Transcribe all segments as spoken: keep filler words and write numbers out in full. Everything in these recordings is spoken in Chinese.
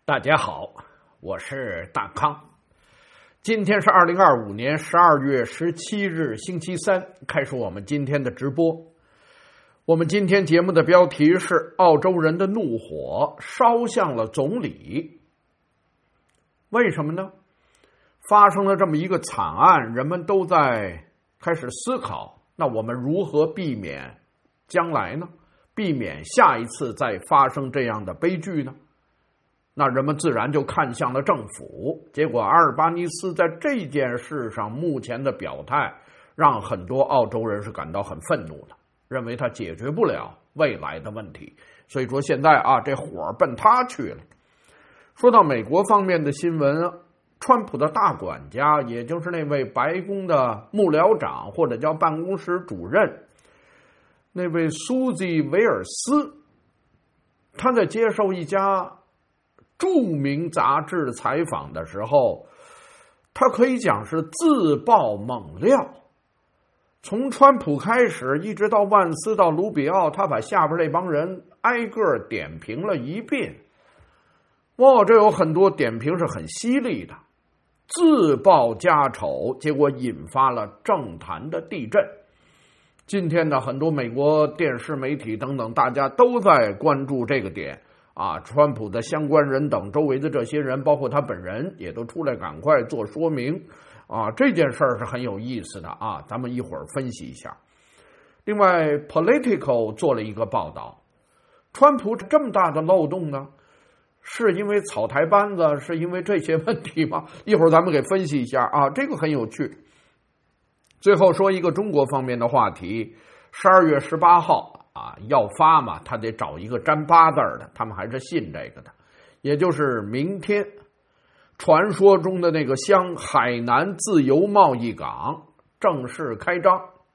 大家好，我是大康。今天是二零二五年十二月十七日星期三，开始我们今天的直播。我们今天节目的标题是澳洲人的怒火烧向了总理。为什么呢？发生了这么一个惨案，人们都在开始思考，那我们如何避免将来呢？避免下一次再发生这样的悲剧呢？那人们自然就看向了政府。结果阿尔巴尼斯在这件事上目前的表态，让很多澳洲人是感到很愤怒的，认为他解决不了未来的问题。所以说现在啊，这火奔他去了。说到美国方面的新闻，川普的大管家，也就是那位白宫的幕僚长或者叫办公室主任，那位苏西·维尔斯，他在接受一家著名杂志采访的时候，他可以讲是自爆猛料。从川普开始一直到万斯到卢比奥，他把下边这帮人挨个点评了一遍。哇，这有很多点评是很犀利的，自曝家丑，结果引发了政坛的地震。今天的很多美国电视媒体等等，大家都在关注这个点啊，川普的相关人等周围的这些人，包括他本人，也都出来赶快做说明啊。这件事儿是很有意思的啊，咱们一会儿分析一下。另外 Politico 做了一个报道，川普这么大的漏洞呢，是因为草台班子，是因为这些问题吗？一会儿咱们给分析一下啊，这个很有趣。最后说一个中国方面的话题，十二月十八号啊，要发嘛，他得找一个沾八字的，他们还是信这个的，也就是明天，传说中的那个湘海南自由贸易港正式开张。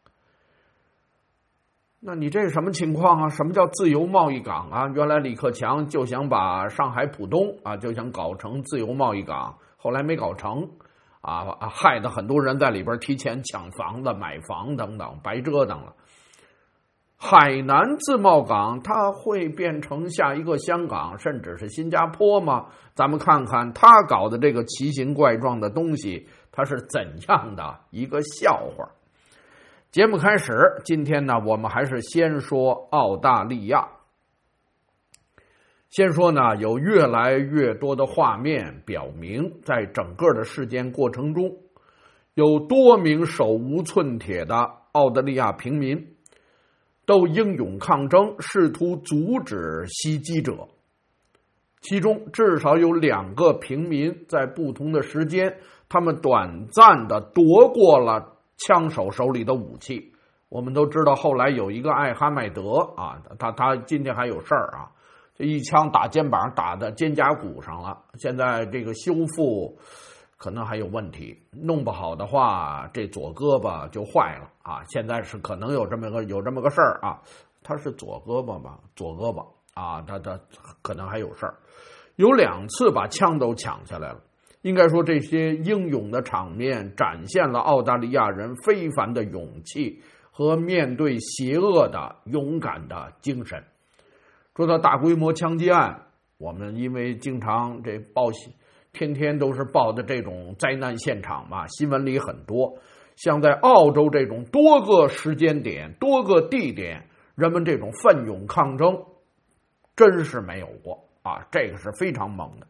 那你这是什么情况啊？什么叫自由贸易港啊？原来李克强就想把上海浦东啊，就想搞成自由贸易港，后来没搞成啊，害得很多人在里边提前抢房子、买房等等，白折腾了。海南自贸港它会变成下一个香港甚至是新加坡吗？咱们看看他搞的这个奇形怪状的东西，它是怎样的一个笑话。节目开始，今天呢我们还是先说澳大利亚。先说呢，有越来越多的画面表明，在整个的事件过程中，有多名手无寸铁的澳大利亚平民都英勇抗争，试图阻止袭击者。其中至少有两个平民在不同的时间，他们短暂的夺过了枪手手里的武器。我们都知道后来有一个艾哈迈德啊，他他今天还有事儿啊，这一枪打肩膀打的肩胛骨上了，现在这个修复可能还有问题，弄不好的话这左胳膊就坏了啊！现在是可能有这么个有这么个事儿啊，他是左胳膊吧，左胳膊啊，他他可能还有事儿，有两次把枪都抢下来了。应该说这些英勇的场面展现了澳大利亚人非凡的勇气和面对邪恶的勇敢的精神。说到大规模枪击案，我们因为经常这报喜天天都是报的这种灾难现场嘛，新闻里很多。像在澳洲这种多个时间点、多个地点，人们这种奋勇抗争，真是没有过啊！这个是非常猛的。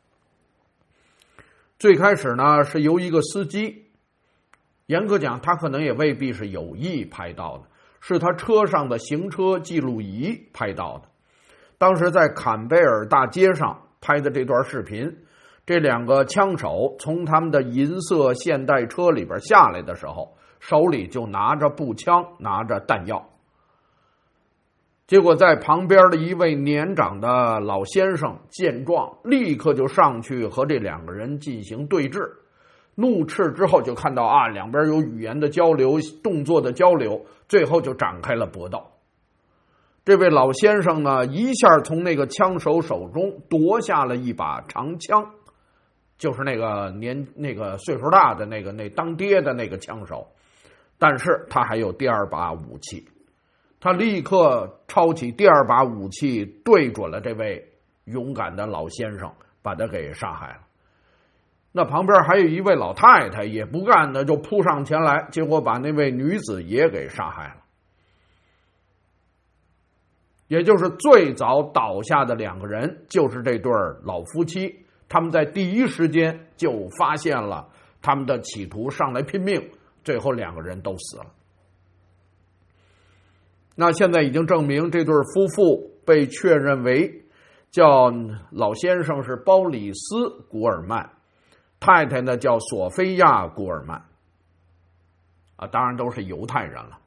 最开始呢，是由一个司机，严格讲，他可能也未必是有意拍到的，是他车上的行车记录仪拍到的。当时在坎贝尔大街上拍的这段视频，这两个枪手从他们的银色现代车里边下来的时候，手里就拿着步枪，拿着弹药。结果在旁边的一位年长的老先生见状，立刻就上去和这两个人进行对峙。怒斥之后，就看到啊，两边有语言的交流，动作的交流，最后就展开了搏斗。这位老先生呢，一下从那个枪手手中夺下了一把长枪，就是那个年那个岁数大的那个那当爹的那个枪手，但是他还有第二把武器。他立刻抄起第二把武器，对准了这位勇敢的老先生， 把他给杀害了。那旁边还有一位老太太也不干的，就扑上前来，结果把那位女子也给杀害了。也就是最早倒下的两个人就是这对老夫妻，他们在第一时间就发现了他们的企图，上来拼命，最后两个人都死了。那现在已经证明这对夫妇被确认为叫老先生是包里斯·古尔曼，太太呢叫索菲亚·古尔曼，啊，当然都是犹太人了。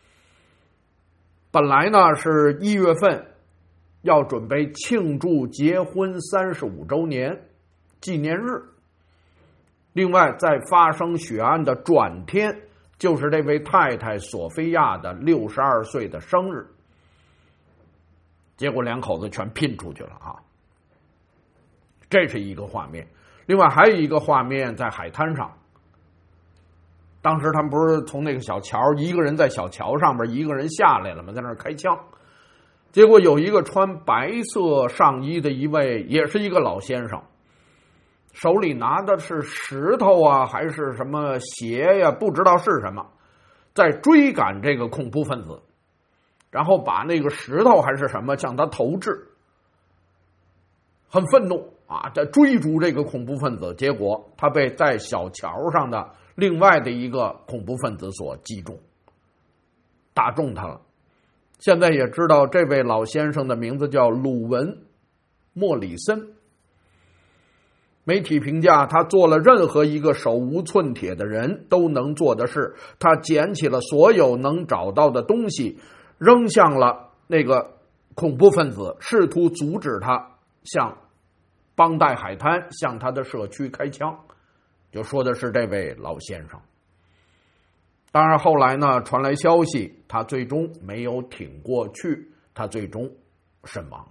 本来呢是一月份要准备庆祝结婚三十五周年纪念日，另外在发生血案的转天，就是这位太太索菲亚的六十二岁的生日，结果两口子全拼出去了啊！这是一个画面。另外还有一个画面在海滩上，当时他们不是从那个小桥，一个人在小桥上面，一个人下来了嘛，在那儿开枪。结果有一个穿白色上衣的一位，也是一个老先生，手里拿的是石头啊，还是什么鞋呀，不知道是什么，在追赶这个恐怖分子，然后把那个石头还是什么向他投掷，很愤怒啊，在追逐这个恐怖分子，结果他被在小桥上的另外的一个恐怖分子所击中，打中他了。现在也知道这位老先生的名字叫鲁文·莫里森。媒体评价他做了任何一个手无寸铁的人都能做的事，他捡起了所有能找到的东西，扔向了那个恐怖分子，试图阻止他向邦代海滩向他的社区开枪，就说的是这位老先生。当然后来呢传来消息，他最终没有挺过去，他最终身亡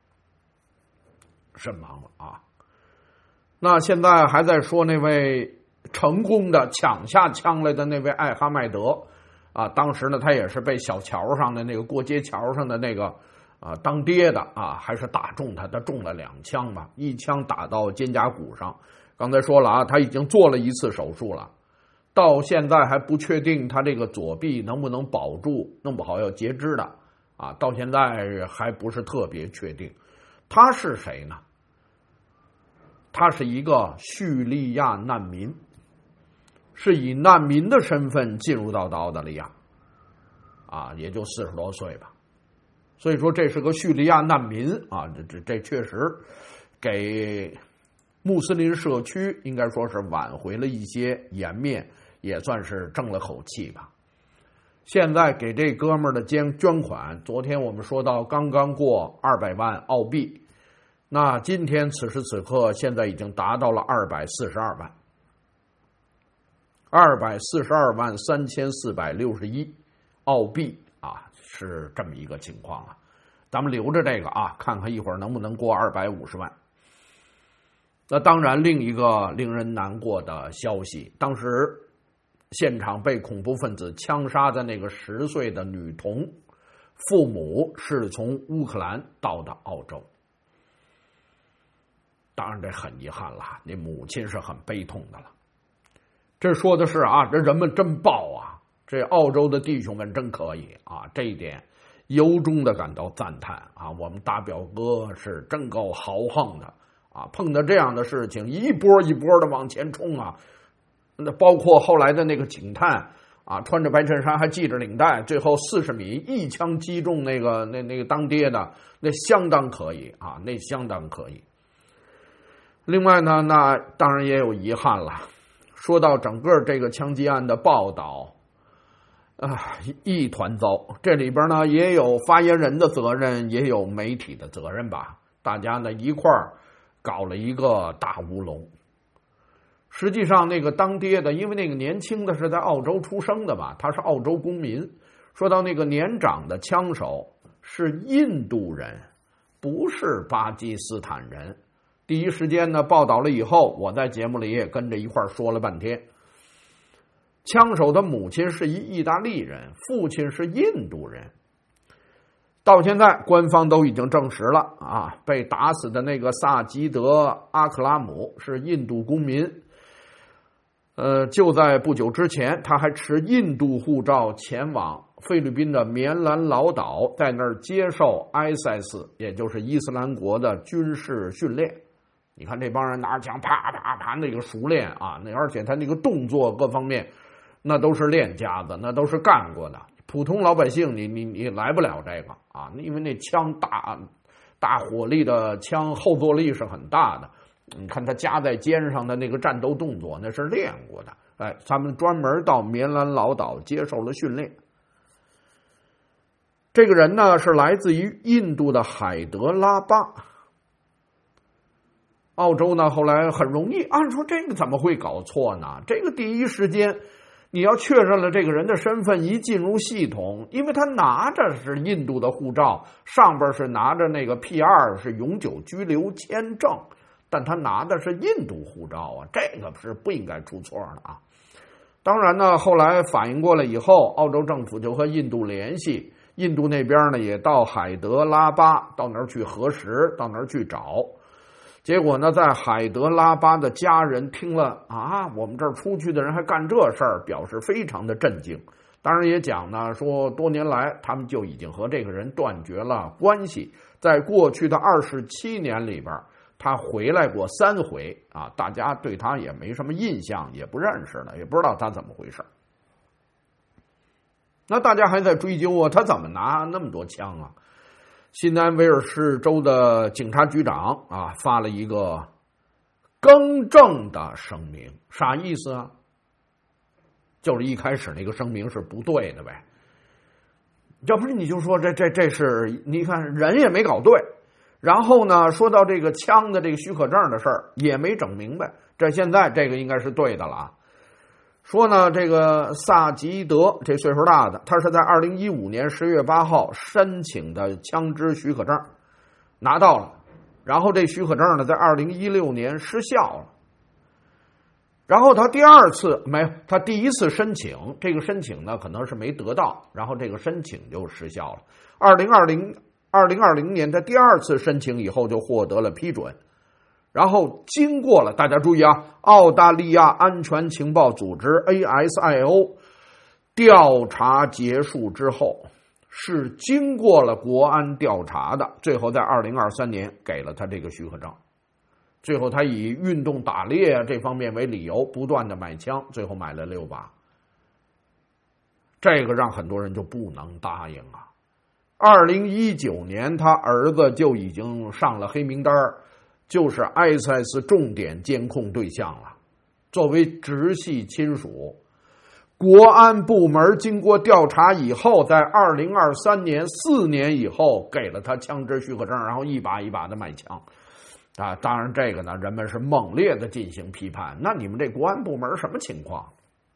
身亡了啊。那现在还在说那位成功的抢下枪来的那位艾哈迈德啊，当时呢他也是被小桥上的那个过街桥上的那个啊当爹的啊，还是打中他，他中了两枪吧，一枪打到肩胛骨上。刚才说了啊，他已经做了一次手术了，到现在还不确定他这个左臂能不能保住，弄不好要截肢的啊，到现在还不是特别确定。他是谁呢？他是一个叙利亚难民，是以难民的身份进入到澳大利亚啊，也就四十多岁吧。所以说这是个叙利亚难民啊，这这这确实给穆斯林社区应该说是挽回了一些颜面，也算是争了口气吧。现在给这哥们儿的捐捐款，昨天我们说到刚刚过二百万澳币，那今天此时此刻现在已经达到了二百四十二万，二百四十二万三千四百六十一澳币啊，是这么一个情况啊。咱们留着这个啊，看看一会儿能不能过二百五十万。那当然，另一个令人难过的消息，当时现场被恐怖分子枪杀的那个十岁的女童，父母是从乌克兰到的澳洲。当然这很遗憾了，那母亲是很悲痛的了。这说的是啊，这人们真暴啊，这澳洲的弟兄们真可以啊，这一点由衷的感到赞叹啊，我们大表哥是真够豪横的啊，碰到这样的事情一波一波的往前冲啊。那包括后来的那个警探啊，穿着白衬衫还系着领带，最后四十米一枪击中那个那那个当爹的，那相当可以啊，那相当可以。另外呢，那当然也有遗憾了。说到整个这个枪击案的报道啊，一团糟。这里边呢也有发言人的责任，也有媒体的责任吧。大家呢一块儿搞了一个大乌龙。实际上那个当爹的，因为那个年轻的是在澳洲出生的吧，他是澳洲公民。说到那个年长的枪手是印度人，不是巴基斯坦人。第一时间呢报道了以后，我在节目里也跟着一块说了半天。枪手的母亲是一意大利人，父亲是印度人。 到现在官方都已经证实了啊，被打死的那个萨吉德·阿克拉姆是印度公民。呃，就在不久之前，他还持印度护照前往菲律宾的棉兰老岛，在那儿接受 I S I S， 也就是伊斯兰国的军事训练。你看这帮人拿着枪啪啪啪那个熟练啊，那而且他那个动作各方面，那都是练家子，那都是干过的。普通老百姓你你你来不了这个啊，因为那枪大大火力的枪后坐力是很大的。你看他夹在肩上的那个战斗动作，那是练过的。哎，他们专门到棉兰老岛接受了训练。这个人呢是来自于印度的海德拉巴。澳洲呢后来很容易，按说这个怎么会搞错呢？这个第一时间你要确认了这个人的身份，一进入系统，因为他拿着是印度的护照，上边是拿着那个 P 二 是永久居留签证。但他拿的是印度护照啊，这个是不应该出错的啊。当然呢，后来反应过来以后，澳洲政府就和印度联系，印度那边呢也到海德拉巴到那儿去核实，到那儿去找。结果呢，在海德拉巴的家人听了啊，我们这儿出去的人还干这事儿，表示非常的震惊。当然也讲呢，说多年来他们就已经和这个人断绝了关系，在过去的二十七年里边。他回来过三回啊，大家对他也没什么印象，也不认识了，也不知道他怎么回事。那大家还在追究啊，他怎么拿那么多枪啊？新南威尔士州的警察局长啊发了一个更正的声明，啥意思啊？就是一开始那个声明是不对的呗。要不是你就说这这这是你看人也没搞对。然后呢，说到这个枪的这个许可证的事儿也没整明白，这现在这个应该是对的了啊。说呢，这个萨吉德这岁数大的，他是在二零一五年十月八号申请的枪支许可证，拿到了，然后这许可证呢在二零一六年失效了。然后他第二次没有，他第一次申请，这个申请呢可能是没得到，然后这个申请就失效了。二零二零二零二零年他第二次申请以后就获得了批准，然后经过了大家注意啊，澳大利亚安全情报组织 A S I O 调查结束之后，是经过了国安调查的，最后在二零二三年给了他这个许可证。最后他以运动打猎啊这方面为理由，不断的买枪，最后买了六把。这个让很多人就不能答应啊。二零一九年他儿子就已经上了黑名单，就是 I S I S 重点监控对象了。作为直系亲属，国安部门经过调查以后，在二零二三年四年以后给了他枪支许可证，然后一把一把的买枪啊。当然这个呢，人们是猛烈的进行批判，那你们这国安部门什么情况？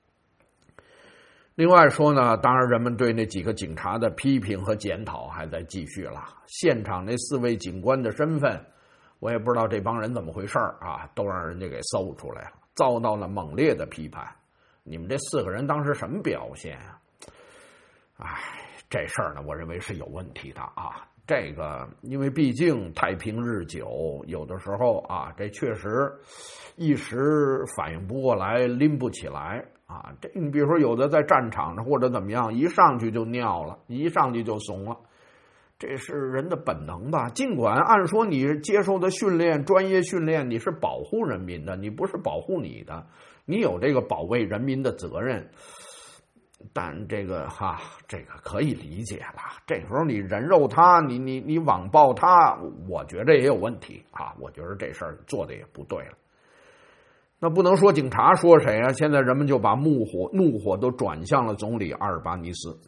另外说呢，当然人们对那几个警察的批评和检讨还在继续了。现场那四位警官的身份，我也不知道这帮人怎么回事啊，都让人家给搜出来了，遭到了猛烈的批判。你们这四个人当时什么表现啊？哎，这事儿呢，我认为是有问题的啊。这个因为毕竟太平日久，有的时候啊，这确实一时反应不过来，拎不起来啊。这你比如说有的在战场上或者怎么样，一上去就尿了，一上去就怂了，这是人的本能吧。尽管按说你接受的训练，专业训练，你是保护人民的，你不是保护你的，你有这个保卫人民的责任。但这个哈，这个可以理解了。这时候你人肉他，你你你网暴他，我觉得也有问题啊。我觉得这事儿做的也不对了。那不能说警察说谁啊？现在人们就把怒火怒火都转向了总理阿尔巴尼斯。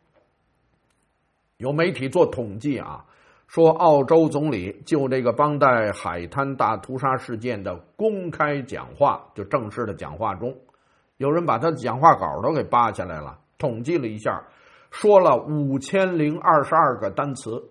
有媒体做统计啊，说澳洲总理就这个邦代海滩大屠杀事件的公开讲话，就正式的讲话中，有人把他的讲话稿都给扒下来了，统计了一下，说了五千零二十二个单词，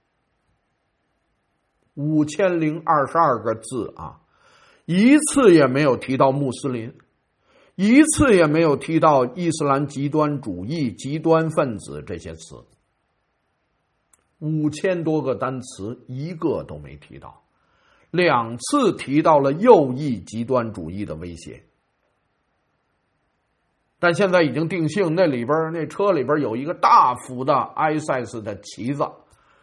五千零二十二个字啊，一次也没有提到穆斯林，一次也没有提到伊斯兰极端主义、极端分子这些词。 五千多个单词一个都没提到，两次提到了右翼极端主义的威胁。但现在已经定性，那里边那车里边有一个大幅的 I S I S 的旗子，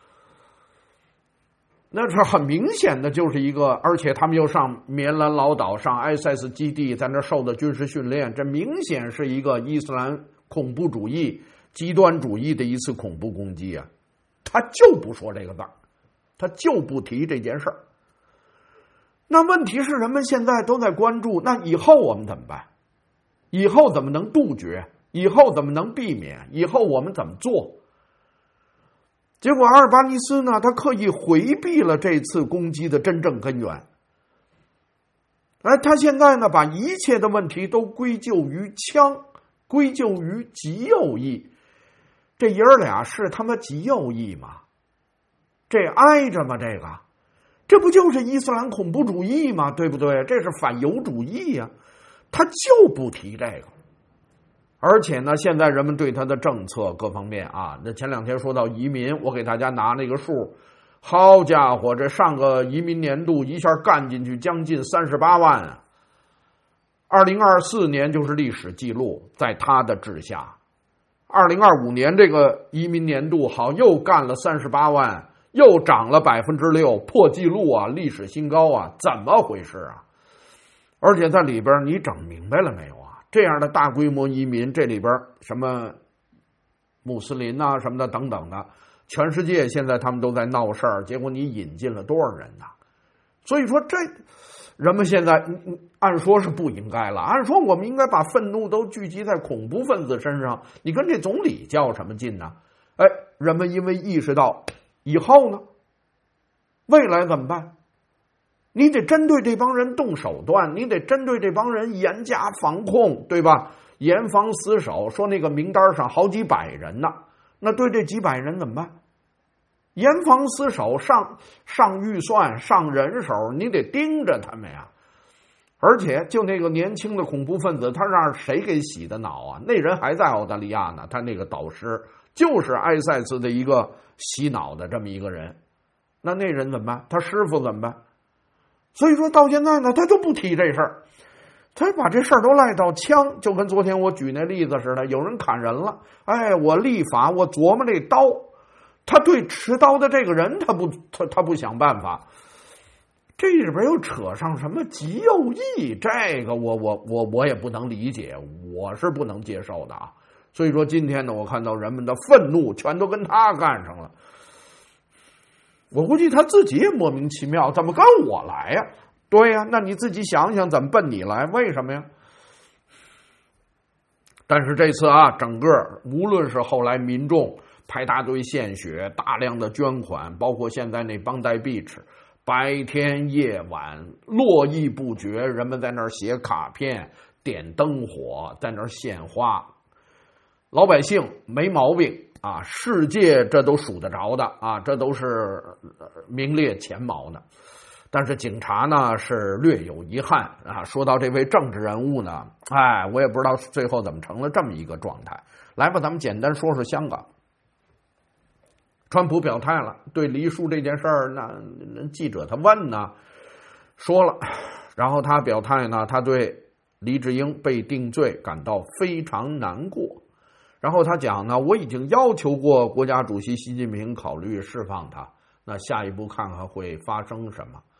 那是很明显的，就是一个，而且他们又上棉兰老岛上 I S I S 基地，在那受的军事训练，这明显是一个伊斯兰恐怖主义、极端主义的一次恐怖攻击啊！他就不说这个字儿，他就不提这件事儿。那问题是，人们现在都在关注，那以后我们怎么办？以后怎么能杜绝？以后怎么能避免？以后我们怎么做？结果阿尔巴尼斯呢，他刻意回避了这次攻击的真正根源。而他现在呢，把一切的问题都归咎于枪，归咎于极右翼。这爷儿俩是他妈极右翼吗？这挨着吗？这个，这不就是伊斯兰恐怖主义吗？对不对？这是反犹主义呀、啊。他就不提这个，而且呢，现在人们对他的政策各方面啊，那前两天说到移民，我给大家拿那个数，好家伙，这上个移民年度一下干进去将近三十八万啊！二零二四年就是历史记录，在他的治下，二零二五年这个移民年度好又干了三十八万，又涨了百分之六，破纪录啊，历史新高啊，怎么回事啊？而且在里边你整明白了没有啊？这样的大规模移民，这里边什么穆斯林啊什么的等等的，全世界现在他们都在闹事儿，结果你引进了多少人呢？所以说这人们现在按说是不应该了，按说我们应该把愤怒都聚集在恐怖分子身上，你跟这总理较什么劲呢？哎，人们因为意识到以后呢，未来怎么办？你得针对这帮人动手段，你得针对这帮人严加防控，对吧？严防死守。说那个名单上好几百人呢，那对这几百人怎么办？严防死守，上上预算，上人手，你得盯着他们呀。而且就那个年轻的恐怖分子，他让谁给洗的脑啊？那人还在澳大利亚呢，他那个导师就是埃塞斯的一个洗脑的这么一个人。那那人怎么办？他师傅怎么办？所以说到现在呢，他都不提这事儿，他把这事儿都赖到枪，就跟昨天我举那例子似的，有人砍人了，哎，我立法，我琢磨这刀，他对持刀的这个人，他不，他他不想办法，这里边又扯上什么极右翼，这个我我我我也不能理解，我是不能接受的啊。所以说今天呢，我看到人们的愤怒全都跟他干上了。我估计他自己也莫名其妙，怎么跟我来呀？对呀，那你自己想想，怎么奔你来？为什么呀？但是这次啊，整个无论是后来民众排大队献血，大量的捐款，包括现在那邦代 beach， 白天夜晚络绎不绝，人们在那儿写卡片、点灯火，在那儿献花，老百姓没毛病。啊，世界这都数得着的啊，这都是名列前茅的。但是警察呢是略有遗憾啊。说到这位政治人物呢，哎，我也不知道最后怎么成了这么一个状态。来吧，咱们简单说说香港。川普表态了，对黎叔这件事儿，那记者他问呢，说了，然后他表态呢，他对黎智英被定罪感到非常难过。然后他讲呢，我已经要求过国家主席习近平考虑释放他，那下一步看看会发生什么，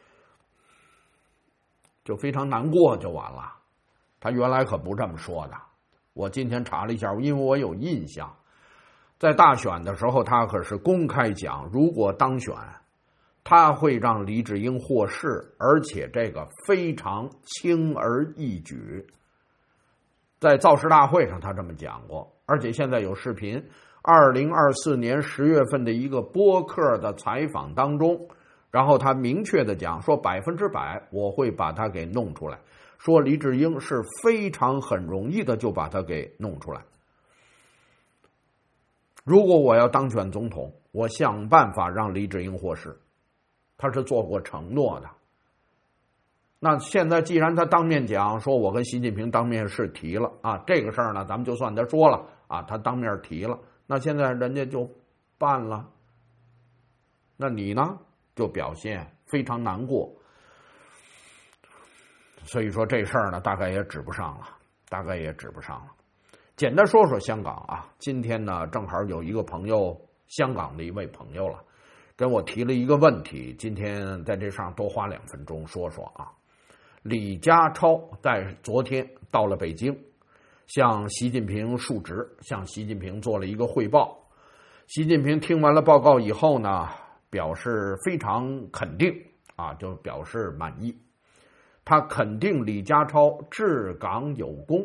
就非常难过就完了。他原来可不这么说的，我今天查了一下，因为我有印象，在大选的时候他可是公开讲，如果当选，他会让黎智英获释，而且这个非常轻而易举。在造势大会上他这么讲过，而且现在有视频，二零二四年十月份的一个播客的采访当中，然后他明确的讲说百分之百我会把他给弄出来，说黎智英是非常很容易的就把他给弄出来。如果我要当选总统，我想办法让黎智英获释，他是做过承诺的。那现在既然他当面讲说我跟习近平当面是提了啊，这个事儿呢咱们就算他说了啊，他当面提了，那现在人家就办了， 那你呢就表现非常难过。所以说这事儿呢，大概也指不上了，大概也指不上了。简单说说香港啊，今天呢正好有一个朋友，香港的一位朋友了，跟我提了一个问题，今天在这上多花两分钟说说啊。李家超在昨天到了北京，向习近平述职，向习近平做了一个汇报。习近平听完了报告以后呢，表示非常肯定啊，就表示满意。他肯定李家超治港有功。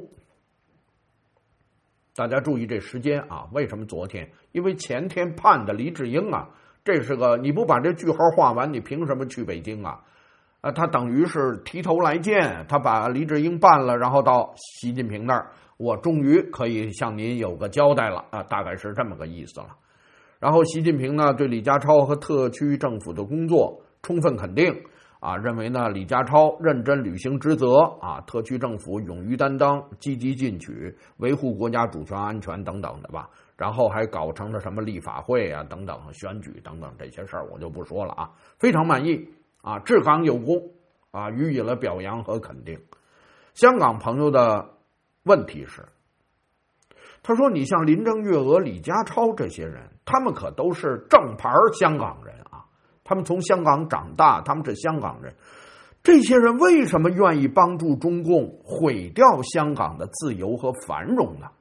大家注意这时间啊，为什么昨天？因为前天判的黎智英啊，这是个你不把这句号画完，你凭什么去北京啊？啊，他等于是提头来见，他把黎智英办了，然后到习近平那儿，我终于可以向您有个交代了啊，大概是这么个意思了。然后习近平呢，对李家超和特区政府的工作充分肯定啊，认为呢李家超认真履行职责啊，特区政府勇于担当，积极进取，维护国家主权安全等等的吧。然后还搞成了什么立法会啊等等选举等等这些事儿我就不说了啊，非常满意啊，治港有功啊，予以了表扬和肯定。香港朋友的问题是，他说你像林郑月娥、李家超这些人，他们可都是正牌香港人啊，他们从香港长大，他们是香港人，这些人为什么愿意帮助中共毁掉香港的自由和繁荣呢？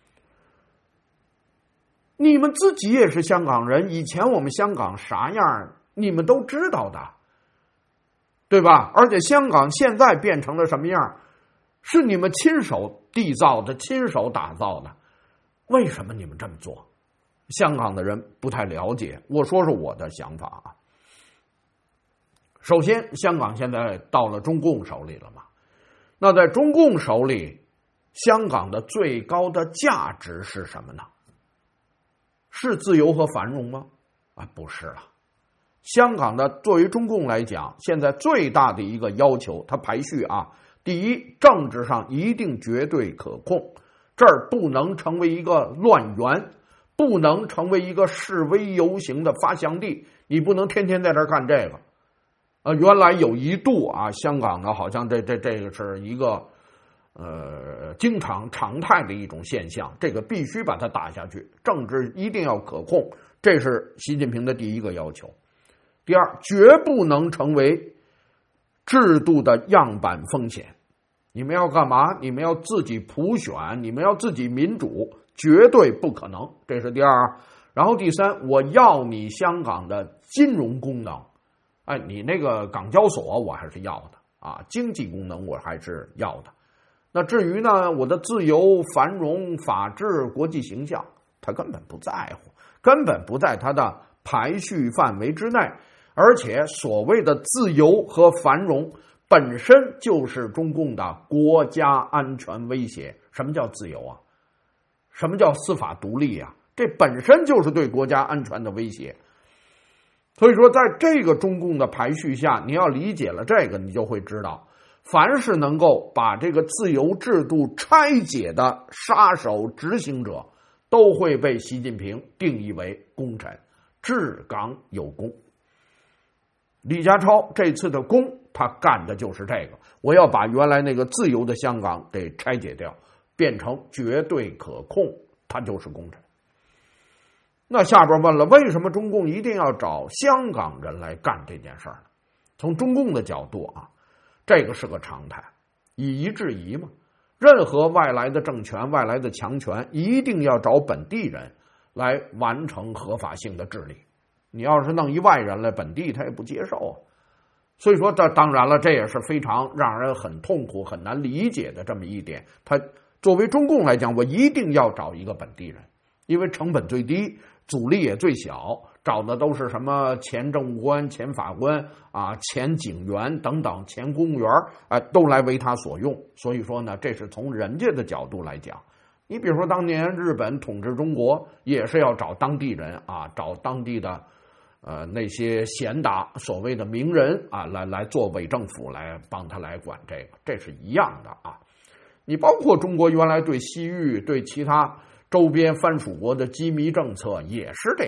你们自己也是香港人，以前我们香港啥样你们都知道的，对吧？而且香港现在变成了什么样，是你们亲手缔造的，亲手打造的，为什么你们这么做？香港的人不太了解，我说说我的想法啊。首先，香港现在到了中共手里了嘛，那在中共手里，香港的最高的价值是什么呢？是自由和繁荣吗？啊，不是了。香港的作为中共来讲，现在最大的一个要求，它排序啊，第一，政治上一定绝对可控，这儿不能成为一个乱源，不能成为一个示威游行的发祥地，你不能天天在这儿干这个。呃，原来有一度啊，香港呢好像这这这个是一个呃经常常态的一种现象，这个必须把它打下去，政治一定要可控，这是习近平的第一个要求。第二，绝不能成为制度的样板风险。你们要干嘛？你们要自己普选，你们要自己民主，绝对不可能。这是第二。然后第三，我要你香港的金融功能，哎，你那个港交所我还是要的啊，经济功能我还是要的。那至于呢，我的自由、繁荣、法治、国际形象，他根本不在乎，根本不在他的排序范围之内。而且所谓的自由和繁荣本身就是中共的国家安全威胁。什么叫自由啊？什么叫司法独立啊？这本身就是对国家安全的威胁。所以说在这个中共的排序下，你要理解了这个，你就会知道，凡是能够把这个自由制度拆解的杀手执行者，都会被习近平定义为功臣，治港有功。李家超这次的功，他干的就是这个，我要把原来那个自由的香港给拆解掉，变成绝对可控，他就是功臣。那下边问了，为什么中共一定要找香港人来干这件事儿呢？从中共的角度啊，这个是个常态，以夷制夷嘛。任何外来的政权、外来的强权，一定要找本地人来完成合法性的治理。你要是弄一外人来，本地他也不接受啊。所以说，这当然了，这也是非常让人很痛苦、很难理解的这么一点。他作为中共来讲，我一定要找一个本地人，因为成本最低，阻力也最小，找的都是什么前政务官、前法官啊、前警员等等、前公务员，哎、呃，都来为他所用。所以说呢，这是从人家的角度来讲。你比如说，当年日本统治中国，也是要找当地人啊，找当地的。呃，那些贤达所谓的名人啊，来来做伪政府，来帮他来管这个，这是一样的啊。你包括中国原来对西域、对其他周边藩属国的羁縻政策也是这样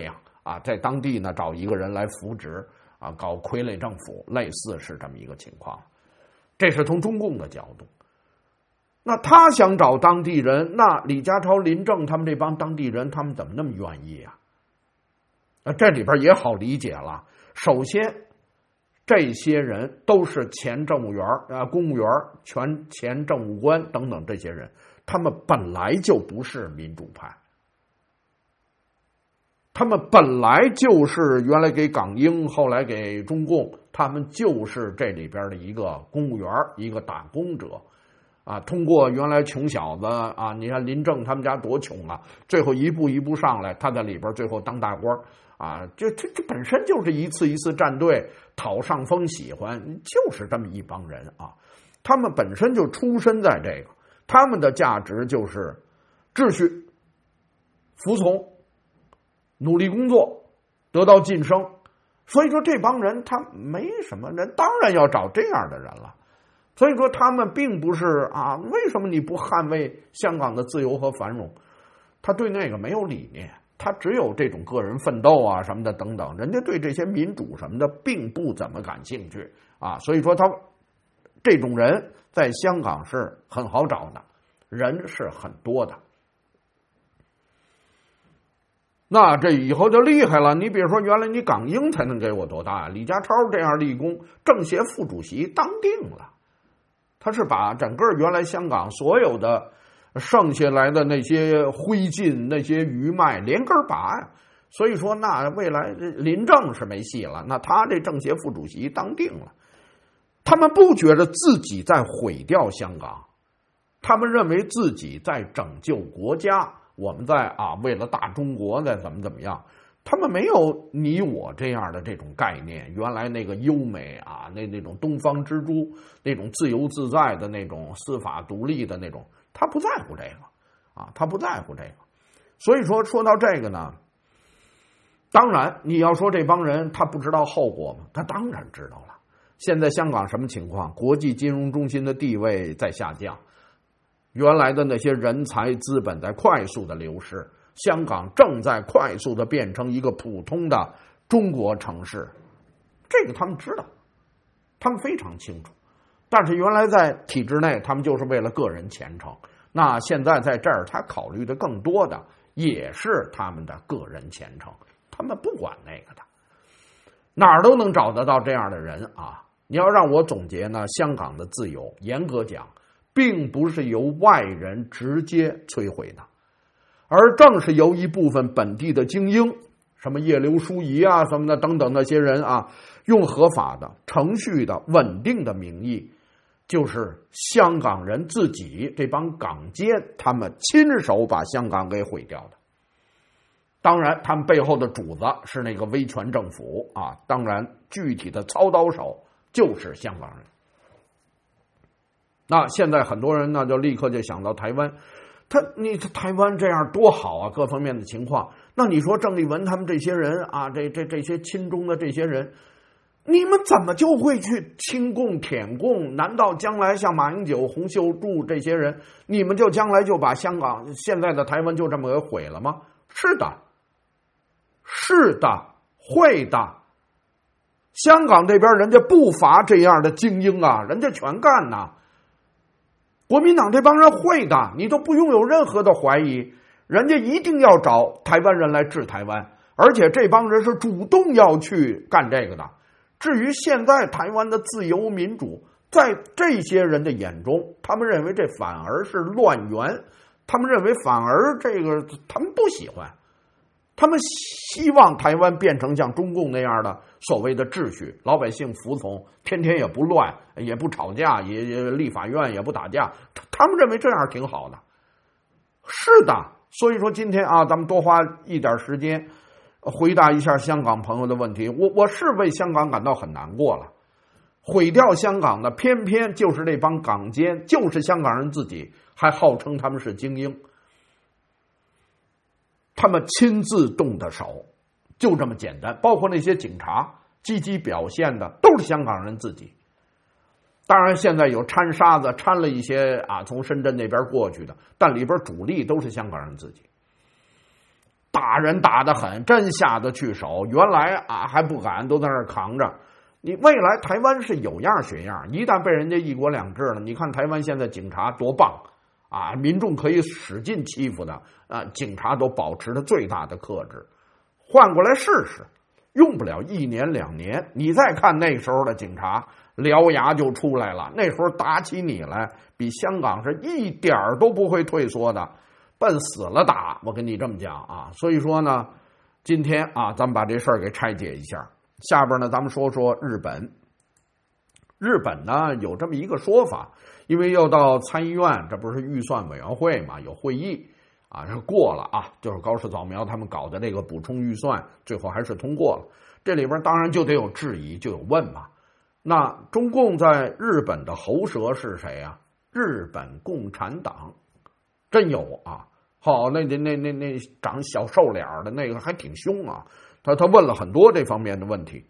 啊，在当地呢找一个人来扶植啊，搞傀儡政府，类似是这么一个情况。这是从中共的角度。那他想找当地人，那李家超、林郑他们这帮当地人，他们怎么那么愿意啊？那这里边也好理解了。首先，这些人都是前政务员啊、公务员、全前政务官等等这些人，他们本来就不是民主派，他们本来就是原来给港英，后来给中共，他们就是这里边的一个公务员，一个打工者。啊，通过原来穷小子啊，你看林郑他们家多穷啊，最后一步一步上来，他在里边最后当大官啊，这这这本身就是一次一次站队讨上风喜欢，就是这么一帮人啊，他们本身就出身在这个，他们的价值就是秩序、服从、努力工作，得到晋升，所以说这帮人他没什么人，当然要找这样的人了。所以说他们并不是啊，为什么你不捍卫香港的自由和繁荣？他对那个没有理念，他只有这种个人奋斗啊什么的等等，人家对这些民主什么的并不怎么感兴趣啊。所以说他这种人在香港是很好找的，人是很多的。那这以后就厉害了，你比如说原来你港英才能给我多大，李家超这样立功，政协副主席当定了。他是把整个原来香港所有的剩下来的那些灰烬、那些余脉连根拔呀，所以说那未来林郑是没戏了，那他这政协副主席当定了。他们不觉得自己在毁掉香港，他们认为自己在拯救国家，我们在啊为了大中国在怎么怎么样。他们没有你我这样的这种概念，原来那个优美啊，那那种东方之珠，那种自由自在的那种司法独立的那种，他不在乎这个啊，他不在乎这个。所以说说到这个呢，当然你要说这帮人他不知道后果吗？他当然知道了。现在香港什么情况？国际金融中心的地位在下降，原来的那些人才资本在快速的流失。香港正在快速的变成一个普通的中国城市，这个他们知道，他们非常清楚。但是原来在体制内，他们就是为了个人前程。那现在在这儿，他考虑的更多的也是他们的个人前程，他们不管那个的，哪儿都能找得到这样的人啊。你要让我总结呢，香港的自由，严格讲，并不是由外人直接摧毁的。而正是由一部分本地的精英，什么叶刘淑仪啊什么的等等那些人啊，用合法的、程序的、稳定的名义，就是香港人自己这帮港奸，他们亲手把香港给毁掉的。当然，他们背后的主子是那个威权政府啊，当然具体的操刀手就是香港人。那现在很多人呢，就立刻就想到台湾。他你台湾这样多好啊，各方面的情况。那你说郑丽文他们这些人啊，这这这些亲中的这些人，你们怎么就会去亲共舔共？难道将来像马英九、洪秀柱这些人，你们就将来就把香港现在的台湾就这么给毁了吗？是的，是的，会的。香港这边人家不乏这样的精英啊，人家全干呐。国民党这帮人会的，你都不用有任何的怀疑，人家一定要找台湾人来治台湾，而且这帮人是主动要去干这个的。至于现在台湾的自由民主，在这些人的眼中，他们认为这反而是乱源，他们认为反而这个他们不喜欢，他们希望台湾变成像中共那样的所谓的秩序，老百姓服从，天天也不乱，也不吵架，也也立法院也不打架，他们认为这样挺好的。是的，所以说今天啊，咱们多花一点时间回答一下香港朋友的问题。我我是为香港感到很难过了，毁掉香港的偏偏就是那帮港奸，就是香港人自己，还号称他们是精英。他们亲自动的手，就这么简单。包括那些警察积极表现的，都是香港人自己。当然，现在有掺沙子，掺了一些啊，从深圳那边过去的，但里边主力都是香港人自己。 打人打得狠，真下得去手。原来啊还不敢，都在那儿扛着。你未来台湾是有样学样，一旦被人家一国两制了，你看台湾现在警察多棒啊！民众可以使劲欺负的啊，警察都保持着最大的克制。换过来试试，用不了一年两年，你再看那时候的警察，獠牙就出来了。那时候打起你来，比香港是一点都不会退缩的，奔死了打。我跟你这么讲啊，所以说呢，今天啊，咱们把这事儿给拆解一下。下边呢，咱们说说日本。日本呢有这么一个说法，因为要到参议院，这不是预算委员会嘛，有会议啊，是过了啊，就是高市早苗他们搞的这个补充预算，最后还是通过了。这里边当然就得有质疑，就有问嘛。那中共在日本的喉舌是谁啊？日本共产党，真有啊！好，那那那那那长小瘦脸的那个还挺凶啊。他他问了很多这方面的问题，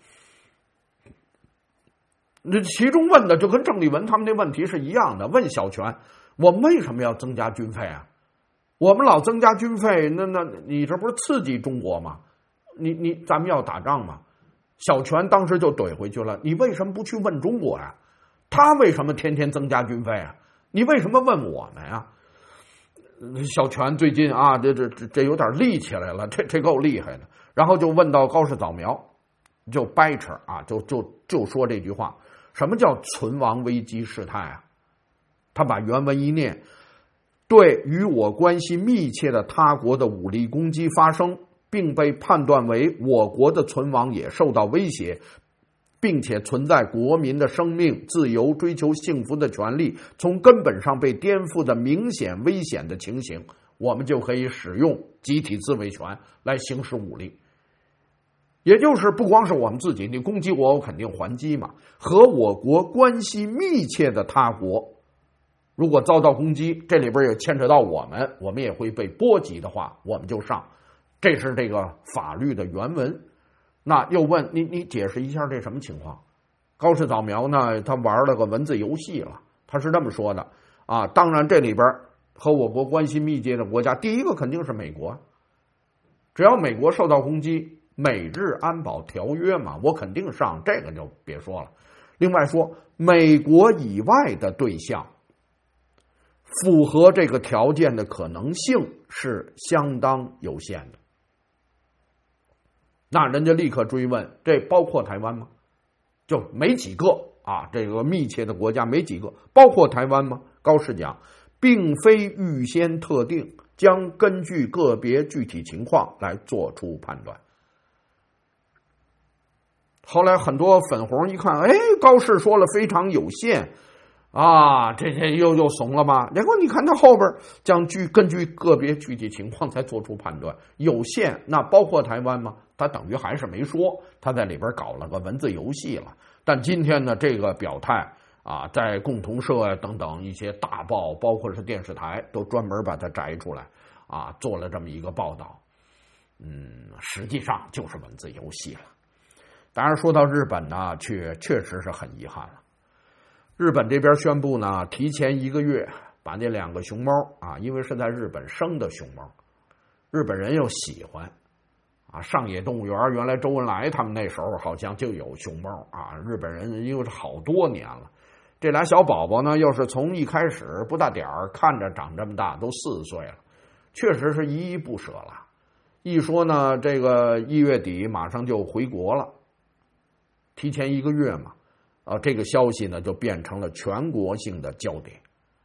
那其中问的就跟郑丽文他们那问题是一样的。问小泉，我们为什么要增加军费啊？我们老增加军费，那那你这不是刺激中国吗？你你咱们要打仗吗？小泉当时就怼回去了，你为什么不去问中国呀？他为什么天天增加军费啊？你为什么问我们呀？小泉最近啊，这这这这有点立起来了，这这够厉害的。然后就问到高市早苗，就掰扯啊，就就就说这句话，什么叫存亡危机事态啊？他把原文一念，对与我关系密切的他国的武力攻击发生，并被判断为我国的存亡也受到威胁，并且存在国民的生命、自由、追求幸福的权利从根本上被颠覆的明显危险的情形，我们就可以使用集体自卫权来行使武力。也就是不光是我们自己，你攻击我，我肯定还击嘛。和我国关系密切的他国，如果遭到攻击，这里边也牵扯到我们，我们也会被波及的话，我们就上。这是这个法律的原文。那又问你，你解释一下这什么情况？高市早苗呢，他玩了个文字游戏了。他是这么说的啊，当然这里边和我国关系密切的国家，第一个肯定是美国。只要美国受到攻击，美日安保条约嘛，我肯定上，这个就别说了。另外说，美国以外的对象符合这个条件的可能性是相当有限的。那人家立刻追问，这包括台湾吗？就没几个啊，这个密切的国家没几个，包括台湾吗？高市讲，并非预先特定，将根据个别具体情况来做出判断。后来很多粉红一看，哎，高市说了非常有限啊，这这又又怂了吧？然后你看他后边将据根据个别具体情况才做出判断，有限，那包括台湾吗？他等于还是没说，他在里边搞了个文字游戏了。但今天呢，这个表态啊，在共同社啊等等一些大报，包括是电视台，都专门把它摘出来啊，做了这么一个报道。嗯，实际上就是文字游戏了。当然，说到日本呢，确确实是很遗憾了。日本这边宣布呢，提前一个月把那两个熊猫啊，因为是在日本生的熊猫，日本人又喜欢啊，上野动物园原来周恩来他们那时候好像就有熊猫啊，日本人因为是好多年了，这俩小宝宝呢，又是从一开始不大点儿，看着长这么大，都四岁了，确实是依依不舍了。一说呢，这个一月底马上就回国了，提前一个月嘛。啊，这个消息呢就变成了全国性的焦点。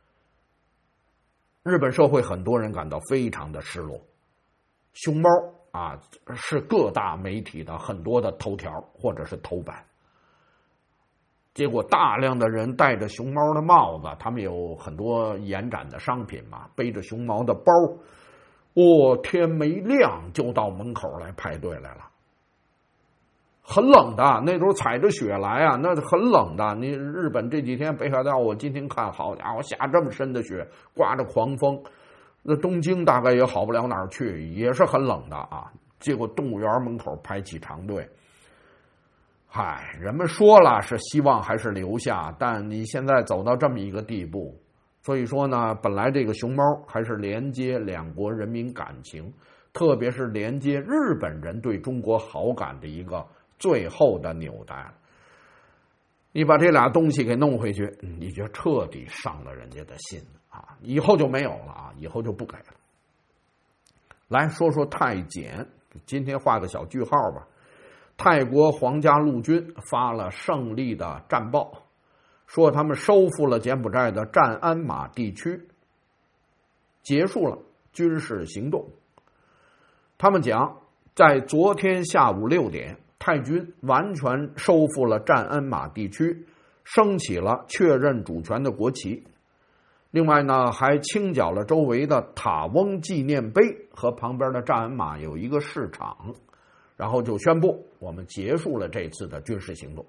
日本社会很多人感到非常的失落，熊猫啊是各大媒体的很多的头条或者是头版。结果大量的人戴着熊猫的帽子，他们有很多延展的商品嘛，背着熊猫的包，哦，天没亮就到门口来排队来了。很冷的，那时候踩着雪来啊，那很冷的。你日本这几天北海道，我今天看，好家伙，下这么深的雪，刮着狂风，那东京大概也好不了哪儿去，也是很冷的啊。结果动物园门口排起长队，嗨，人们说了是希望还是留下，但你现在走到这么一个地步，所以说呢，本来这个熊猫还是连接两国人民感情， 特别是连接日本人对中国好感的一个最后的纽带。你把这俩东西给弄回去，你就彻底伤了人家的心啊！以后就没有了啊，以后就不给了。来说说太检，今天画个小句号吧。泰国皇家陆军发了胜利的战报，说他们收复了柬埔寨的占安马地区，结束了军事行动。他们讲，在昨天下午六点，泰军完全收复了占安马地区，升起了确认主权的国旗。另外呢，还清剿了周围的塔翁纪念碑和旁边的占安马有一个市场，然后就宣布我们结束了这次的军事行动，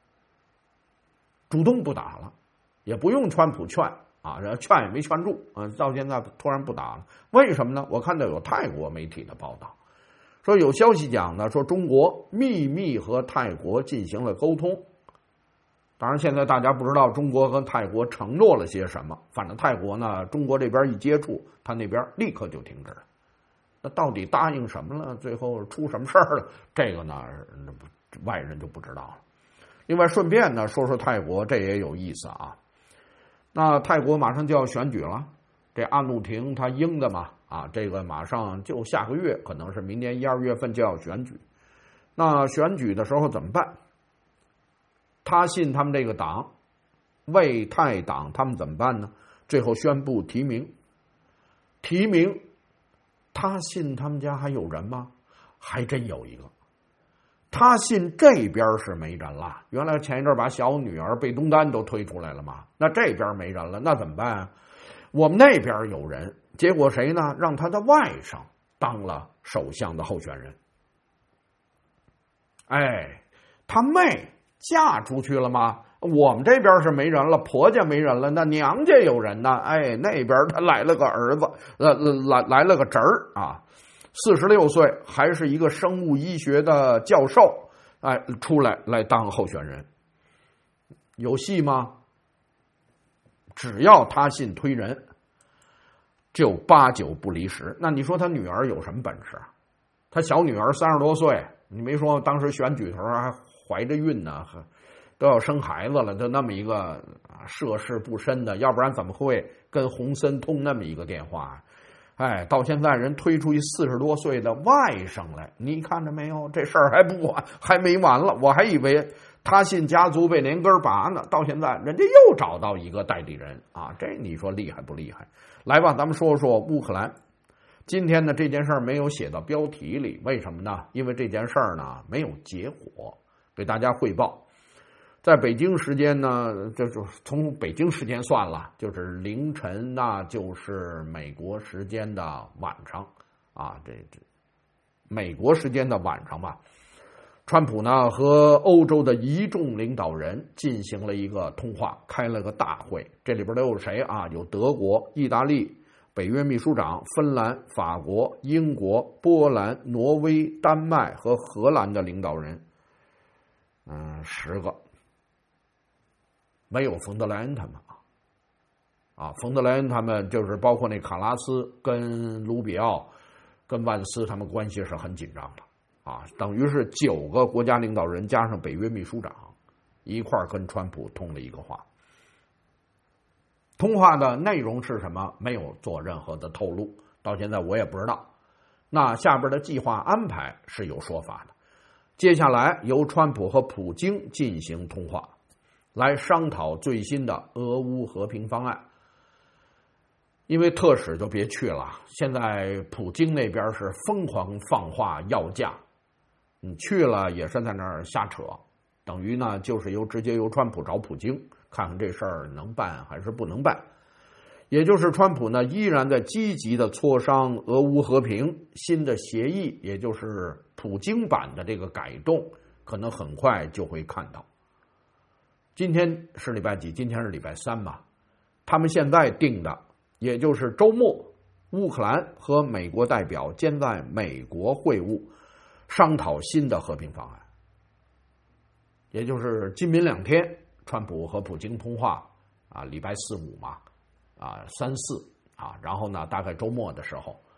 主动不打了，也不用川普劝啊，劝也没劝住啊，到现在突然不打了，为什么呢？我看到有泰国媒体的报道，说有消息讲呢，说中国秘密和泰国进行了沟通。当然现在大家不知道中国和泰国承诺了些什么，反正泰国呢，中国这边一接触，他那边立刻就停止了。那到底答应什么了？最后出什么事儿了？这个呢，外人就不知道了。另外顺便呢说说泰国，这也有意思啊。那泰国马上就要选举了，这阿努廷他应的嘛啊，这个马上就下个月，可能是明年一二月份就要选举。那选举的时候怎么办？他信他们这个党，为泰党，他们怎么办呢？最后宣布提名，提名，他信他们家还有人吗？还真有一个。他信这边是没人了，原来前一阵把小女儿贝东丹都推出来了嘛，那这边没人了，那怎么办啊？我们那边有人，结果谁呢？让他的外甥当了首相的候选人。哎，他妹嫁出去了吗？我们这边是没人了，婆家没人了，那娘家有人呢。哎，那边他来了个儿子，呃，来来了个侄儿啊，四十六岁，还是一个生物医学的教授，哎，出来来当候选人，有戏吗？只要他信推人，就八九不离十。那你说他女儿有什么本事？他小女儿三十多岁，你没说当时选举头还怀着孕呢，都要生孩子了，就那么一个涉世不深的，要不然怎么会跟洪森通那么一个电话？哎，到现在人推出一四十多岁的外甥来，你看着没有？这事儿还不完，还没完了。我还以为他信家族被连根拔呢，到现在人家又找到一个代理人啊！这你说厉害不厉害？来吧，咱们说说乌克兰。今天呢，这件事儿没有写到标题里，为什么呢？因为这件事儿呢没有结果，给大家汇报。在北京时间呢，就是从北京时间算了，就是凌晨，那就是美国时间的晚上啊，这这美国时间的晚上吧。川普呢和欧洲的一众领导人进行了一个通话，开了个大会。这里边都有谁啊？有德国、意大利、北约秘书长、芬兰、法国、英国、波兰、挪威、丹麦和荷兰的领导人，嗯，十个。没有冯德莱恩他们啊，啊，冯德莱恩他们就是包括那卡拉斯跟卢比奥、跟万斯他们关系是很紧张的啊，等于是九个国家领导人加上北约秘书长一块儿跟川普通了一个话。通话的内容是什么？没有做任何的透露，到现在我也不知道。那下边的计划安排是有说法的，接下来由川普和普京进行通话。来商讨最新的俄乌和平方案，因为特使就别去了。现在普京那边是疯狂放话要价，你去了也是在那儿瞎扯，等于呢就是由直接由川普找普京，看看这事儿能办还是不能办。也就是川普呢依然在积极的磋商俄乌和平新的协议，也就是普京版的这个改动，可能很快就会看到。今天是礼拜几？今天是礼拜三吧。他们现在定的，也就是周末，乌克兰和美国代表将在美国会晤，商讨新的和平方案。也就是今明两天，川普和普京通话啊，礼拜四五嘛，啊三四啊，然后呢，大概周末的时候，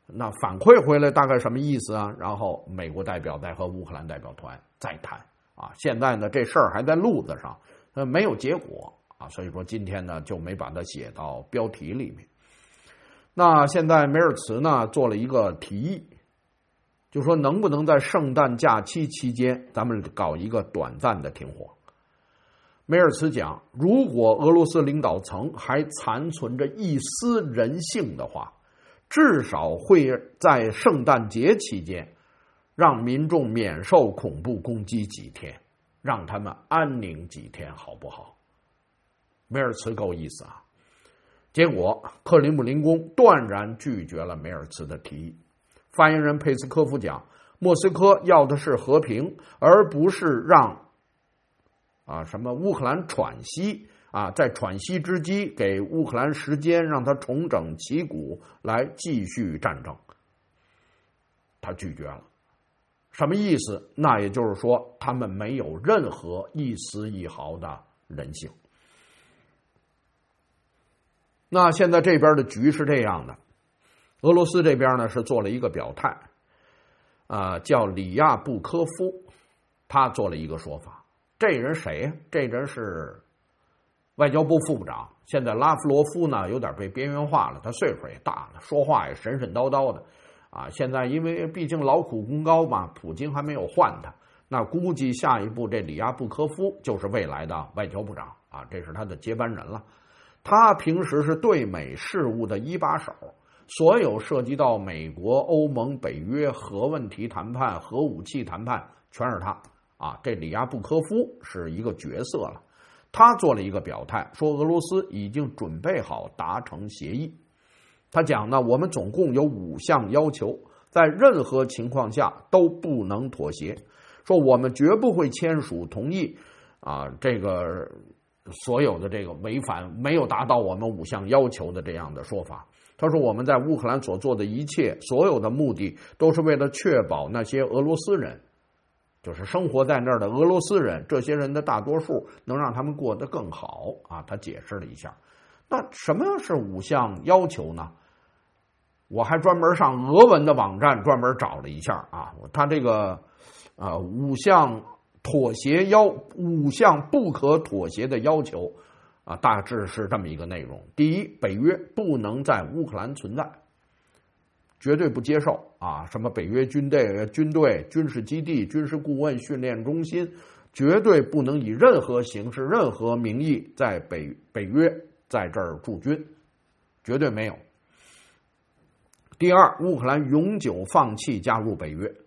那反馈回来大概什么意思啊？然后美国代表再和乌克兰代表团再谈啊。现在呢，这事儿还在路子上，呃，没有结果啊，所以说今天呢就没把它写到标题里面。那现在梅尔茨呢做了一个提议，就说能不能在圣诞假期期间，咱们搞一个短暂的停火。梅尔茨讲，如果俄罗斯领导层还残存着一丝人性的话，至少会在圣诞节期间让民众免受恐怖攻击几天，让他们安宁几天，好不好？梅尔茨够意思啊！结果克里姆林宫断然拒绝了梅尔茨的提议。发言人佩斯科夫讲，莫斯科要的是和平，而不是让啊什么乌克兰喘息啊，在喘息之机给乌克兰时间，让他重整旗鼓来继续战争。他拒绝了，什么意思？那也就是说，他们没有任何一丝一毫的人性。那现在这边的局是这样的，俄罗斯这边呢是做了一个表态，啊、呃，叫里亚布科夫，他做了一个说法。这人谁呀？这人是外交部副部长。现在拉夫罗夫呢有点被边缘化了，他岁数也大了，说话也神神叨叨的啊。现在因为毕竟劳苦功高嘛，普京还没有换他，那估计下一步这里亚布科夫就是未来的外交部长啊，这是他的接班人了。他平时是对美事务的一把手，所有涉及到美国、欧盟、北约核问题谈判、核武器谈判，全是他啊。这里亚布科夫是一个角色了，他做了一个表态，说俄罗斯已经准备好达成协议。他讲呢，我们总共有五项要求，在任何情况下都不能妥协，说我们绝不会签署同意啊这个所有的这个违反没有达到我们五项要求的这样的说法。他说我们在乌克兰所做的一切，所有的目的都是为了确保那些俄罗斯人，就是生活在那儿的俄罗斯人，这些人的大多数能让他们过得更好啊。他解释了一下，那什么是五项要求呢？我还专门上俄文的网站专门找了一下啊，他这个啊、呃、五项妥协要五项不可妥协的要求啊，大致是这么一个内容。第一，北约不能在乌克兰存在，绝对不接受啊！什么北约军队、军队、军事基地、军事顾问训练中心，绝对不能以任何形式、任何名义在北北约在这儿驻军，绝对没有。第二，乌克兰永久放弃加入北约，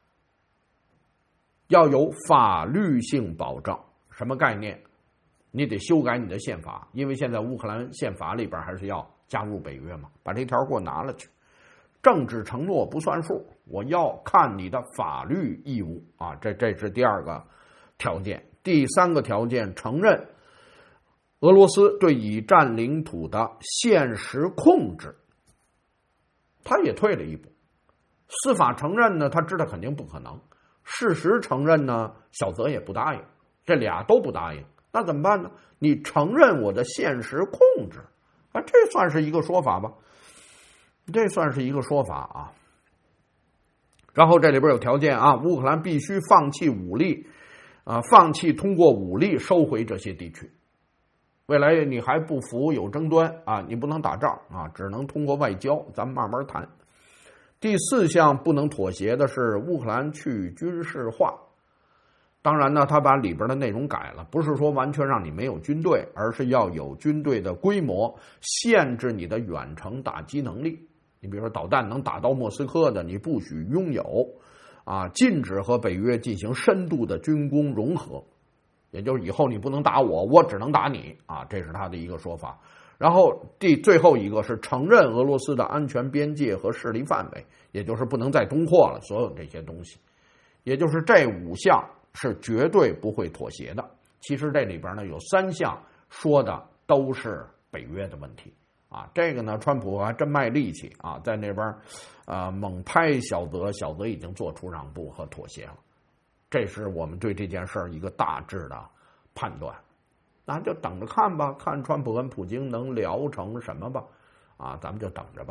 要有法律性保障。什么概念？你得修改你的宪法，因为现在乌克兰宪法里边还是要加入北约嘛，把这条给我拿了去。政治承诺不算数，我要看你的法律义务啊，这这是第二个条件。第三个条件，承认俄罗斯对已占领土的现实控制，他也退了一步。司法承认呢，他知道肯定不可能；事实承认呢，小泽也不答应，这俩都不答应。那怎么办呢？你承认我的现实控制啊，这算是一个说法吧？这算是一个说法啊。然后这里边有条件啊，乌克兰必须放弃武力啊，放弃通过武力收回这些地区。未来你还不服有争端啊，你不能打仗啊，只能通过外交，咱们慢慢谈。第四项不能妥协的是乌克兰去军事化。当然呢，他把里边的内容改了，不是说完全让你没有军队，而是要有军队的规模，限制你的远程打击能力。你比如说导弹能打到莫斯科的，你不许拥有啊，禁止和北约进行深度的军工融合，也就是以后你不能打我，我只能打你啊，这是他的一个说法。然后第最后一个是承认俄罗斯的安全边界和势力范围，也就是不能再东扩了，所有这些东西，也就是这五项是绝对不会妥协的。其实这里边呢有三项说的都是北约的问题啊，这个呢川普还真卖力气啊，在那边呃猛拍小泽，小泽已经做出让步和妥协了。这是我们对这件事儿一个大致的判断，那就等着看吧，看川普跟普京能聊成什么吧，啊，咱们就等着吧。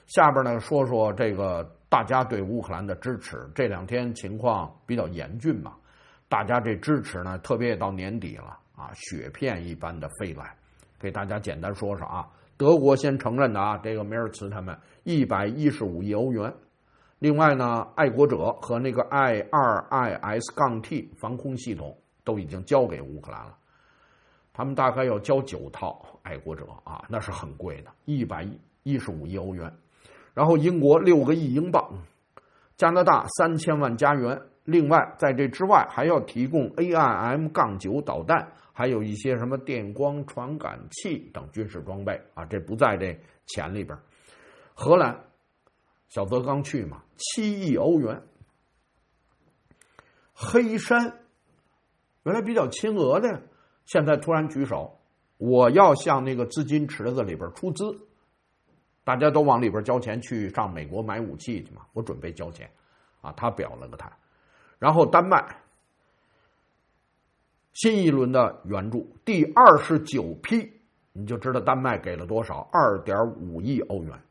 下边呢说说这个大家对乌克兰的支持。这两天情况比较严峻嘛，大家这支持呢，特别也到年底了啊，雪片一般的飞来。给大家简单说说啊，德国先承认的啊，这个梅尔茨他们一百一十五亿欧元。另外呢，爱国者和那个 I 二 I S T 防空系统都已经交给乌克兰了。他们大概要交九套爱国者啊，那是很贵的，一百一十五亿欧元。然后英国六个亿英镑，加拿大三千万加元。另外在这之外还要提供 A I M 九 导弹，还有一些什么电光传感器等军事装备啊，这不在这钱里边。荷兰小泽刚去嘛，七亿欧元。黑山原来比较亲俄的，现在突然举手，我要向那个资金池子里边出资，大家都往里边交钱去上美国买武器去嘛，我准备交钱啊，他表了个态。然后丹麦新一轮的援助第二十九批，你就知道丹麦给了多少， 二点五亿欧元。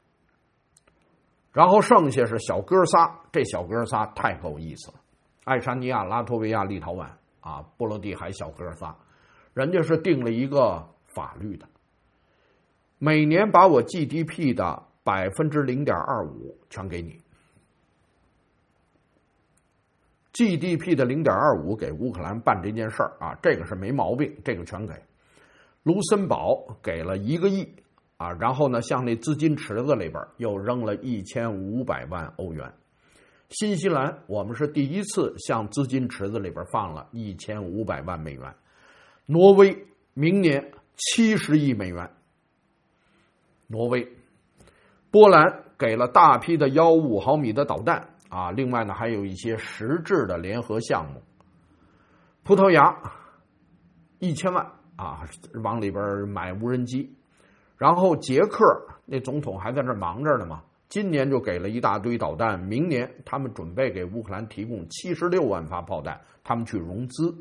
然后剩下是小哥仨，这小哥仨太够意思了，爱沙尼亚、拉脱维亚、立陶宛啊，波罗的海小哥仨，人家是定了一个法律的，每年把我 G D P 的百分之零点二五全给你。G D P 的零点二五给乌克兰办这件事儿啊，这个是没毛病，这个全给。卢森堡给了一个亿啊，然后呢，向那资金池子里边又扔了一千五百万欧元。新西兰我们是第一次向资金池子里边放了一千五百万美元。挪威明年七十亿美元。挪威，波兰给了大批的幺五毫米的导弹。啊，另外呢，还有一些实质的联合项目。葡萄牙一千万啊，往里边买无人机。然后捷克那总统还在那忙着呢嘛，今年就给了一大堆导弹，明年他们准备给乌克兰提供七十六万发炮弹，他们去融资。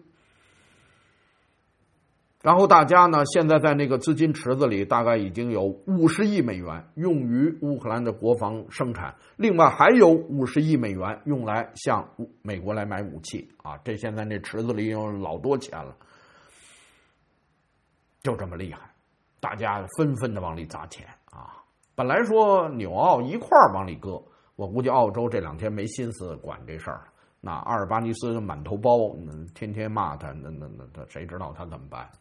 然后大家呢，现在在那个资金池子里大概已经有五十亿美元用于乌克兰的国防生产，另外还有五十亿美元用来向美国来买武器啊！这现在那池子里有老多钱了，就这么厉害，大家纷纷的往里砸钱啊！本来说纽澳一块儿往里搁，我估计澳洲这两天没心思管这事儿了。那阿尔巴尼斯满头包，天天骂他，那那那那谁知道他怎么办？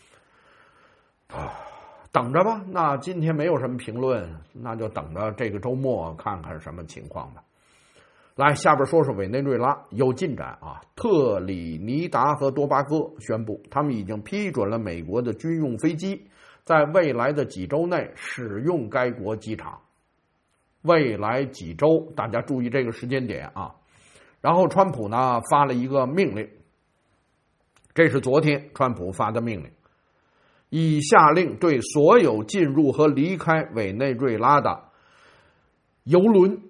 等着吧。那今天没有什么评论，那就等着这个周末看看什么情况吧。来，下边说说委内瑞拉有进展啊！特里尼达和多巴哥宣布，他们已经批准了美国的军用飞机在未来的几周内使用该国机场。未来几周，大家注意这个时间点啊！然后川普呢发了一个命令，这是昨天川普发的命令，已下令对所有进入和离开委内瑞拉的油轮，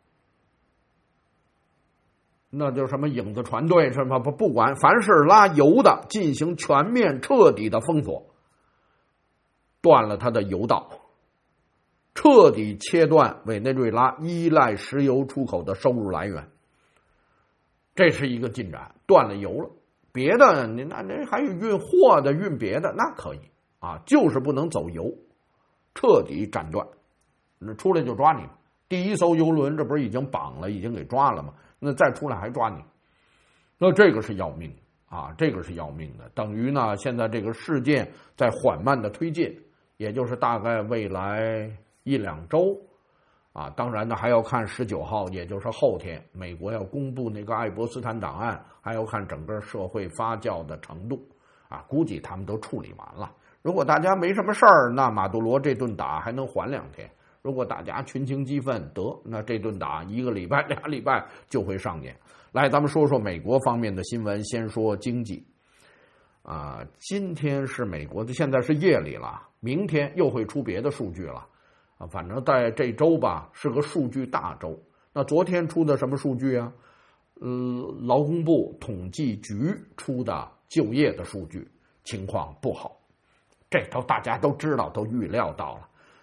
那就什么影子船队什么不不管，凡是拉油的进行全面彻底的封锁，断了它的油道，彻底切断委内瑞拉依赖石油出口的收入来源。这是一个进展，断了油了。别的你那那还有运货的运别的那可以啊，就是不能走油，彻底斩断。那出来就抓你，第一艘油轮这不是已经绑了，已经给抓了吗？那再出来还抓你，那这个是要命啊，这个是要命的。等于呢，现在这个事件在缓慢的推进，也就是大概未来一两周。啊，当然呢，还要看十九号，也就是后天，美国要公布那个爱博斯坦档案，还要看整个社会发酵的程度。啊，估计他们都处理完了。如果大家没什么事儿，那马杜罗这顿打还能缓两天；如果大家群情激愤，得那这顿打一个礼拜、俩礼拜就会上演。来，咱们说说美国方面的新闻，先说经济。啊，今天是美国的，现在是夜里了，明天又会出别的数据了。啊，反正在这周吧，是个数据大周。那昨天出的什么数据啊？呃，劳工部统计局出的就业的数据情况不好，这都大家都知道，都预料到了。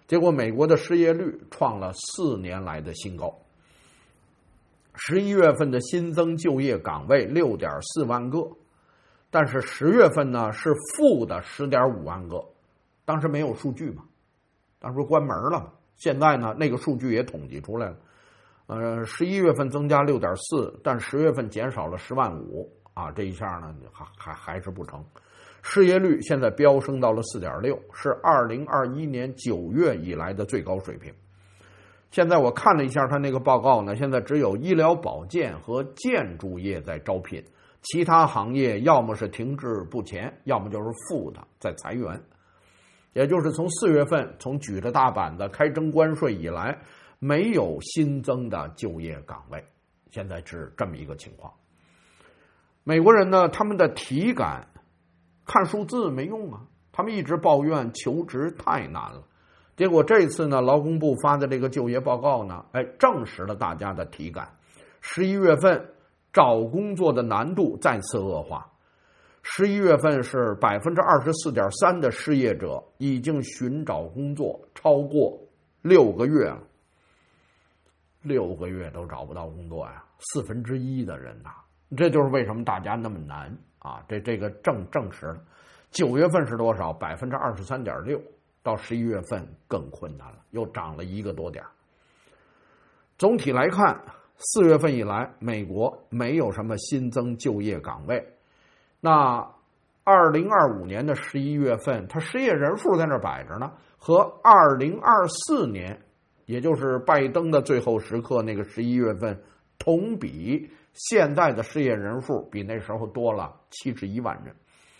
结果美国的失业率创了四年来的新高。十一月份的新增就业岗位 六点四万个，但是十月份呢是负的 十点五万个，当时没有数据嘛，当时关门了嘛。现在呢那个数据也统计出来了，呃，十一月份增加 六点四，但十月份减少了十万五啊，这一下呢还还还是不成。失业率现在飙升到了 四点六， 是二零二一年九月以来的最高水平。现在我看了一下他那个报告呢，现在只有医疗保健和建筑业在招聘，其他行业要么是停滞不前，要么就是负的在裁员。也就是从四月份从举着大板子开征关税以来，没有新增的就业岗位，现在是这么一个情况。美国人呢，他们的体感看数字没用啊，他们一直抱怨求职太难了。结果这次呢，劳工部发的这个就业报告呢，哎，证实了大家的体感。十一月份找工作的难度再次恶化。十一月份是百分之二十四点三的失业者已经寻找工作超过六个月了，六个月都找不到工作呀，四分之一的人呐，这就是为什么大家那么难啊！这这个证证实了。九月份是多少？百分之二十三点六，到十一月份更困难了，又涨了一个多点。总体来看，四月份以来，美国没有什么新增就业岗位。那二零二五年的十一月份，它失业人数在那摆着呢，和二零二四年，也就是拜登的最后时刻那个十一月份同比，现在的失业人数比那时候多了七十一万人。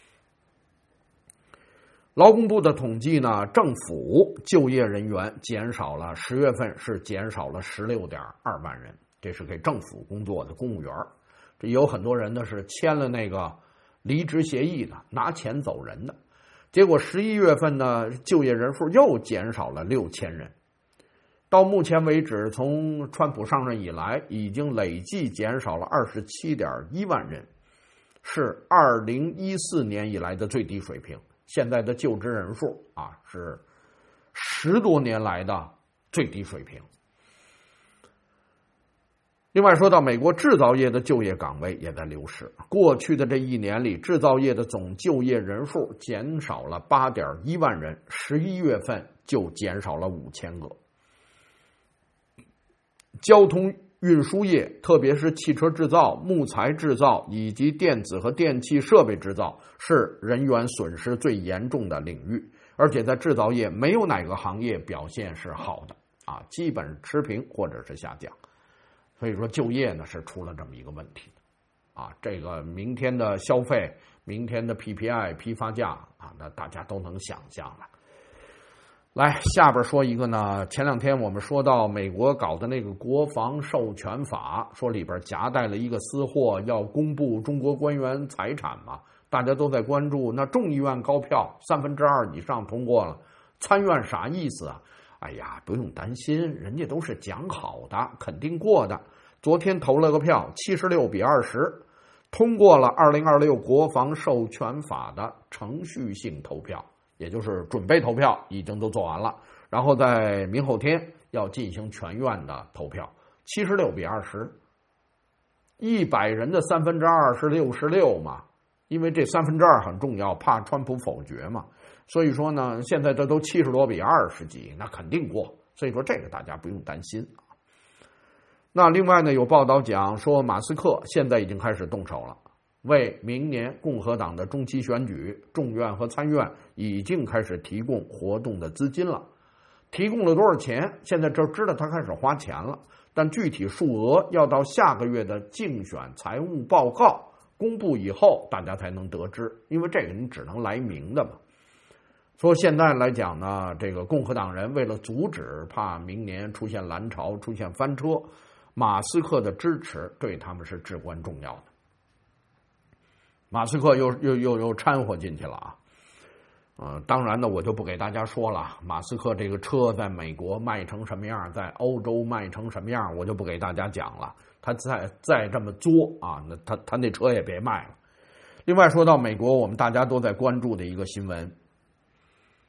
劳工部的统计呢，政府就业人员减少了，十月份是减少了十六点二万人，这是给政府工作的公务员。这有很多人呢是签了那个离职协议的，拿钱走人的。结果十一月份呢，就业人数又减少了六千人。到目前为止，从川普上任以来，已经累计减少了二十七点一万人，是二零一四年以来的最低水平。现在的就职人数啊，是十多年来的最低水平。另外说到美国制造业的就业岗位也在流失，过去的这一年里，制造业的总就业人数减少了 八点一万人，十一月份就减少了五千个。交通运输业，特别是汽车制造、木材制造以及电子和电气设备制造，是人员损失最严重的领域，而且在制造业没有哪个行业表现是好的啊，基本持平或者是下降。所以说就业呢是出了这么一个问题的啊，这个明天的消费，明天的 P P I 批发价啊，那大家都能想象了。来，下边说一个呢，前两天我们说到美国搞的那个国防授权法，说里边夹带了一个私货，要公布中国官员财产嘛，大家都在关注。那众议院高票三分之二以上通过了，参院啥意思啊？哎呀，不用担心，人家都是讲好的，肯定过的。昨天投了个票，七十六比二十，通过了二零二六国防授权法的程序性投票，也就是准备投票已经都做完了，然后在明后天要进行全院的投票，七十六比二十，一百人的三分之二是六十六嘛，因为这三分之二很重要，怕川普否决嘛。所以说呢，现在这都七十多比二十几，那肯定过。所以说这个大家不用担心。那另外呢，有报道讲说，马斯克现在已经开始动手了，为明年共和党的中期选举，众院和参院已经开始提供活动的资金了。提供了多少钱？现在就知道他开始花钱了，但具体数额要到下个月的竞选财务报告公布以后，大家才能得知，因为这个你只能来明的嘛。说现在来讲呢，这个共和党人为了阻止，怕明年出现蓝潮、出现翻车，马斯克的支持对他们是至关重要的。马斯克又又又又掺和进去了啊！呃，当然呢，我就不给大家说了，马斯克这个车在美国卖成什么样，在欧洲卖成什么样，我就不给大家讲了。他再再这么作啊，那他他那车也别卖了。另外说到美国，我们大家都在关注的一个新闻。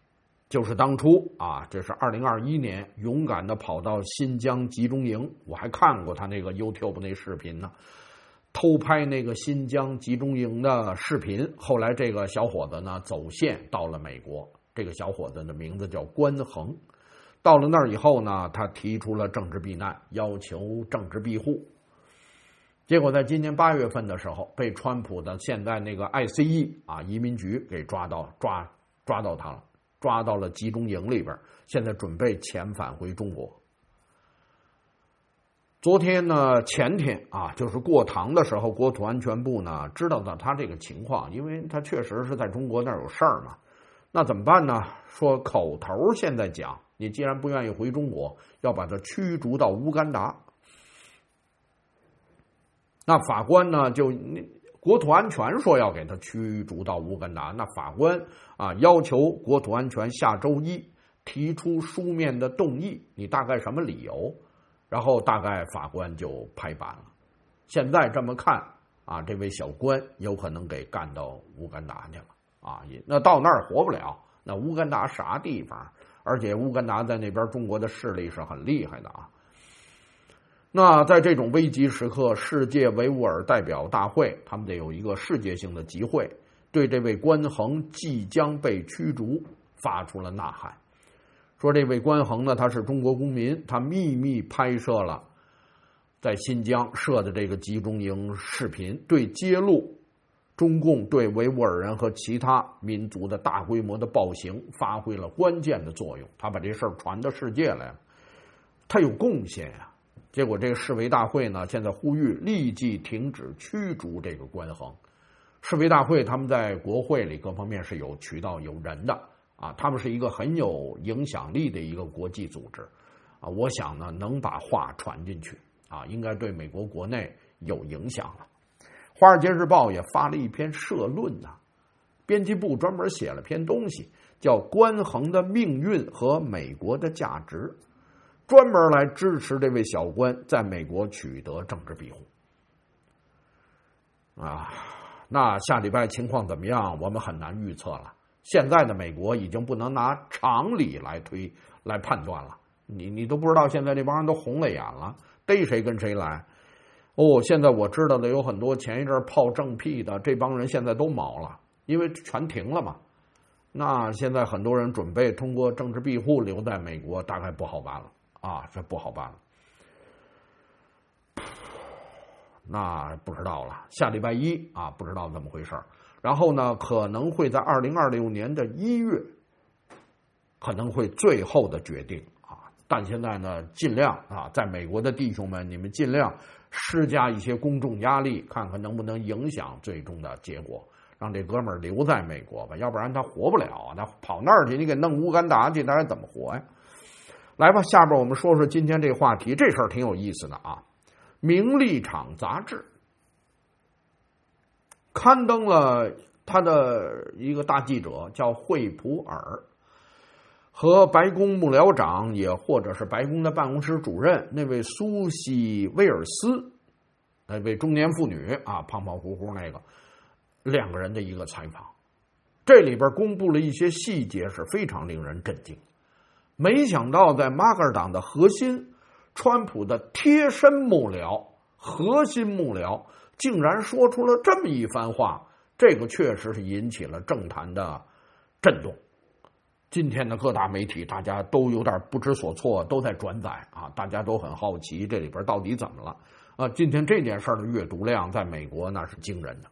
就是当初啊，这是二零二一年，勇敢的跑到新疆集中营，我还看过他那个 YouTube 那视频呢，偷拍那个新疆集中营的视频。后来这个小伙子呢走线到了美国，这个小伙子的名字叫关恒。到了那儿以后呢，他提出了政治避难，要求政治庇护。结果在今年八月份的时候，被川普的现在那个 I C E 啊移民局给抓到抓抓到他了。抓到了集中营里边，现在准备遣返回中国。昨天呢，前天啊，就是过堂的时候，国土安全部呢知道到他这个情况，因为他确实是在中国那儿有事儿嘛。那怎么办呢？说口头现在讲，你既然不愿意回中国，要把他驱逐到乌干达。那法官呢就国土安全说要给他驱逐到乌干达，那法官啊要求国土安全下周一提出书面的动议，你大概什么理由？然后大概法官就拍板了。现在这么看啊，这位小官有可能给干到乌干达去了啊，那到那儿活不了。那乌干达啥地方？而且乌干达在那边中国的势力是很厉害的啊。那在这种危急时刻，世界维吾尔代表大会他们得有一个世界性的集会，对这位关恒即将被驱逐发出了呐喊。说这位关恒呢，他是中国公民，他秘密拍摄了在新疆设的这个集中营视频，对揭露中共对维吾尔人和其他民族的大规模的暴行发挥了关键的作用。他把这事儿传到世界来了，他有贡献呀、啊。结果这个世维大会呢，现在呼吁立即停止驱逐这个关恒。世维大会他们在国会里各方面是有渠道有人的啊，他们是一个很有影响力的一个国际组织啊，我想呢能把话传进去啊，应该对美国国内有影响了。华尔街日报也发了一篇社论呢、啊，编辑部专门写了篇东西，叫《关恒的命运和美国的价值》。专门来支持这位小官在美国取得政治庇护啊！那下礼拜情况怎么样，我们很难预测了。现在的美国已经不能拿常理来推来判断了，你你都不知道现在这帮人都红了眼了，逮谁跟谁来。哦，现在我知道的有很多前一阵炮正屁的这帮人现在都毛了，因为全停了嘛。那现在很多人准备通过政治庇护留在美国，大概不好办了。啊，这不好办了，那不知道了。下礼拜一啊，不知道怎么回事。然后呢，可能会在二零二六年的一月，可能会最后的决定啊。但现在呢，尽量啊，在美国的弟兄们，你们尽量施加一些公众压力，看看能不能影响最终的结果，让这哥们儿留在美国吧，要不然他活不了啊。他跑那儿去，你给弄乌干达去，他还怎么活呀？来吧，下边我们说说今天这个话题，这事儿挺有意思的啊。名利场杂志刊登了他的一个大记者叫惠普尔，和白宫幕僚长也或者是白宫的办公室主任那位苏西威尔斯，那位中年妇女啊，胖胖乎乎那个，两个人的一个采访。这里边公布了一些细节，是非常令人震惊。没想到在马克尔党的核心，川普的贴身幕僚、核心幕僚竟然说出了这么一番话，这个确实是引起了政坛的震动。今天的各大媒体大家都有点不知所措，都在转载啊，大家都很好奇这里边到底怎么了啊。今天这件事的阅读量在美国那是惊人的。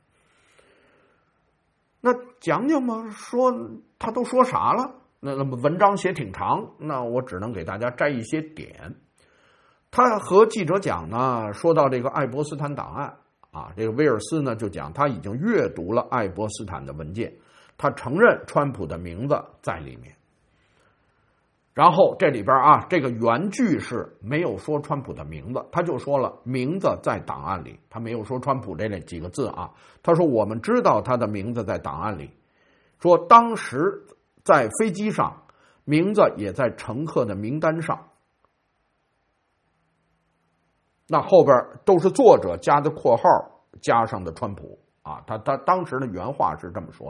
那讲讲吧，说他都说啥了？那那么文章写挺长，那我只能给大家摘一些点。他和记者讲呢，说到这个爱博斯坦档案啊，这个威尔斯呢就讲他已经阅读了爱博斯坦的文件，他承认川普的名字在里面。然后这里边啊，这个原句是没有说川普的名字，他就说了名字在档案里，他没有说川普这几个字啊。他说我们知道他的名字在档案里，说当时在飞机上，名字也在乘客的名单上。那后边都是作者加的括号加上的川普啊，他他当时的原话是这么说的。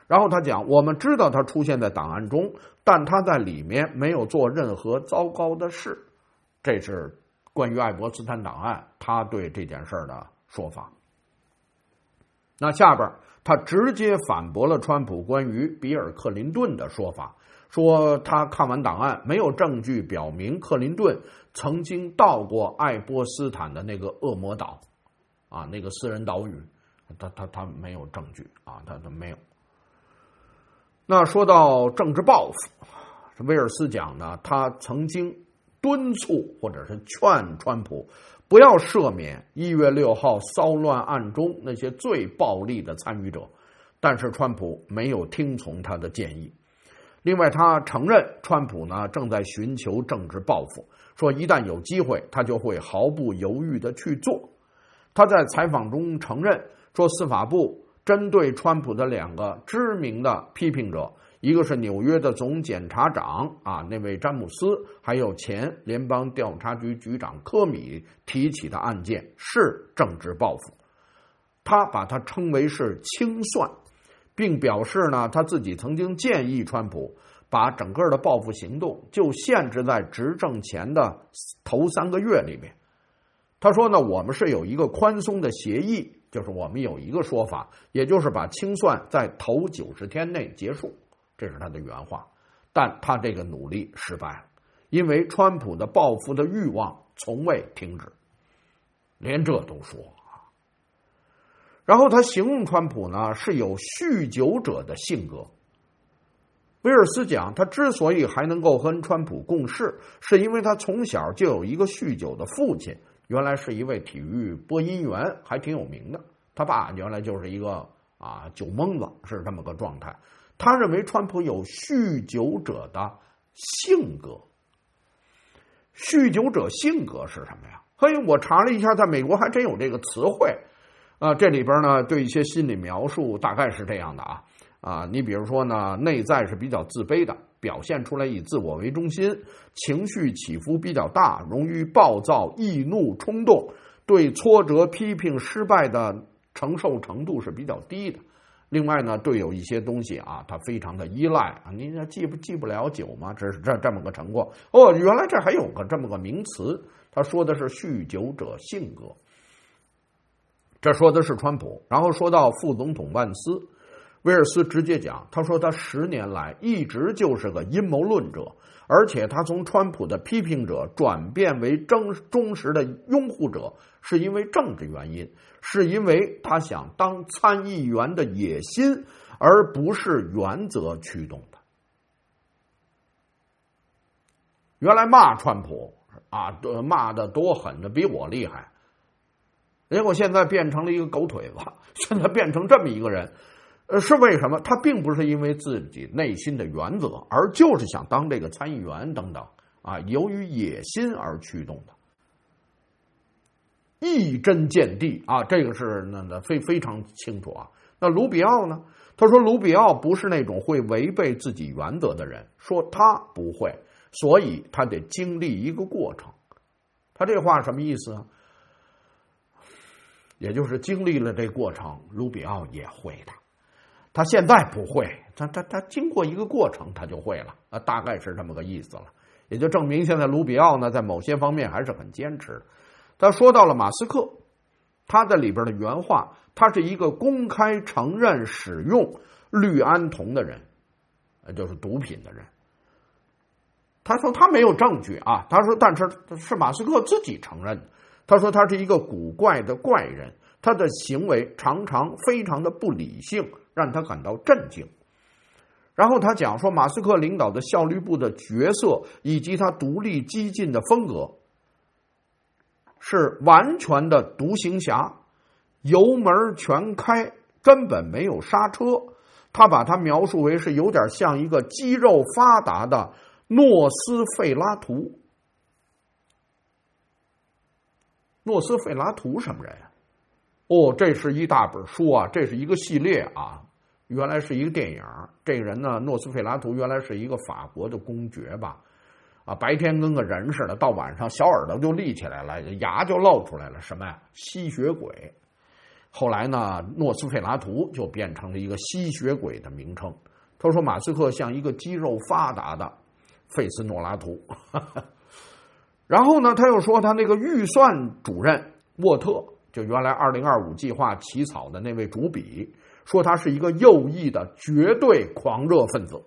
然后他讲，我们知道他出现在档案中，但他在里面没有做任何糟糕的事。这是关于爱伯斯坦档案他对这件事的说法。那下边他直接反驳了川普关于比尔·克林顿的说法，说他看完档案没有证据表明克林顿曾经到过爱波斯坦的那个恶魔岛啊，那个私人岛屿，他他他没有证据啊，他他没有。那说到政治报复，威尔斯讲呢，他曾经敦促或者是劝川普不要赦免一月六号骚乱案中那些最暴力的参与者，但是川普没有听从他的建议。另外，他承认川普呢正在寻求政治报复，说一旦有机会，他就会毫不犹豫的去做。他在采访中承认说，司法部针对川普的两个知名的批评者，一个是纽约的总检察长啊，那位詹姆斯，还有前联邦调查局局长科米提起的案件是政治报复，他把它称为是清算，并表示呢，他自己曾经建议川普把整个的报复行动就限制在执政前的头三个月里面。他说呢，我们是有一个宽松的协议，就是我们有一个说法，也就是把清算在头九十天内结束，这是他的原话。但他这个努力失败了，因为川普的报复的欲望从未停止，连这都说啊。然后他形容川普呢是有酗酒者的性格。威尔斯讲，他之所以还能够和川普共事，是因为他从小就有一个酗酒的父亲，原来是一位体育播音员，还挺有名的。他爸原来就是一个啊酒蒙子，是这么个状态。他认为川普有酗酒者的性格。酗酒者性格是什么呀？嘿，我查了一下，在美国还真有这个词汇啊、呃。这里边呢，对一些心理描述大概是这样的啊啊，你比如说呢，内在是比较自卑的，表现出来以自我为中心，情绪起伏比较大，容易暴躁、易怒、冲动，对挫折、批评、失败的承受程度是比较低的。另外呢，对有一些东西啊，他非常的依赖啊，你记不记不了酒吗？这是这这么个情况。哦，原来这还有个这么个名词，他说的是酗酒者性格。这说的是川普。然后说到副总统万斯，威尔斯直接讲，他说他十年来一直就是个阴谋论者，而且他从川普的批评者转变为真忠实的拥护者，是因为政治原因，是因为他想当参议员的野心，而不是原则驱动的。原来骂川普啊，骂的多狠的，比我厉害，结果现在变成了一个狗腿子，现在变成这么一个人。呃，是为什么？他并不是因为自己内心的原则，而就是想当这个参议员等等啊，由于野心而驱动的。一针见地啊，这个是那那非非常清楚啊。那卢比奥呢？他说卢比奥不是那种会违背自己原则的人，说他不会，所以他得经历一个过程。他这话什么意思啊？也就是经历了这过程，卢比奥也会的。他现在不会，他他他经过一个过程，他就会了啊，大概是这么个意思了。也就证明现在卢比奥呢，在某些方面还是很坚持的。他说到了马斯克，他在里边的原话，他是一个公开承认使用氯胺酮的人，就是毒品的人。他说他没有证据啊，他说但是是马斯克自己承认的。他说他是一个古怪的怪人，他的行为常常非常的不理性，让他感到震惊。然后他讲说，马斯克领导的效率部的角色以及他独立激进的风格是完全的独行侠，油门全开，根本没有刹车。他把它描述为是有点像一个肌肉发达的诺斯费拉图。诺斯费拉图什么人啊？哦，这是一大本书啊，这是一个系列啊，原来是一个电影。这个人呢，诺斯费拉图原来是一个法国的公爵吧，啊，白天跟个人似的，到晚上小耳朵就立起来了，牙就露出来了，什么呀？吸血鬼。 后来呢，诺斯费拉图就变成了一个吸血鬼的名称。他说马斯克像一个肌肉发达的费斯诺拉图。然后呢，他又说他那个预算主任沃特，就原来二零二五计划起草的那位主笔，说他是一个右翼的绝对狂热分子。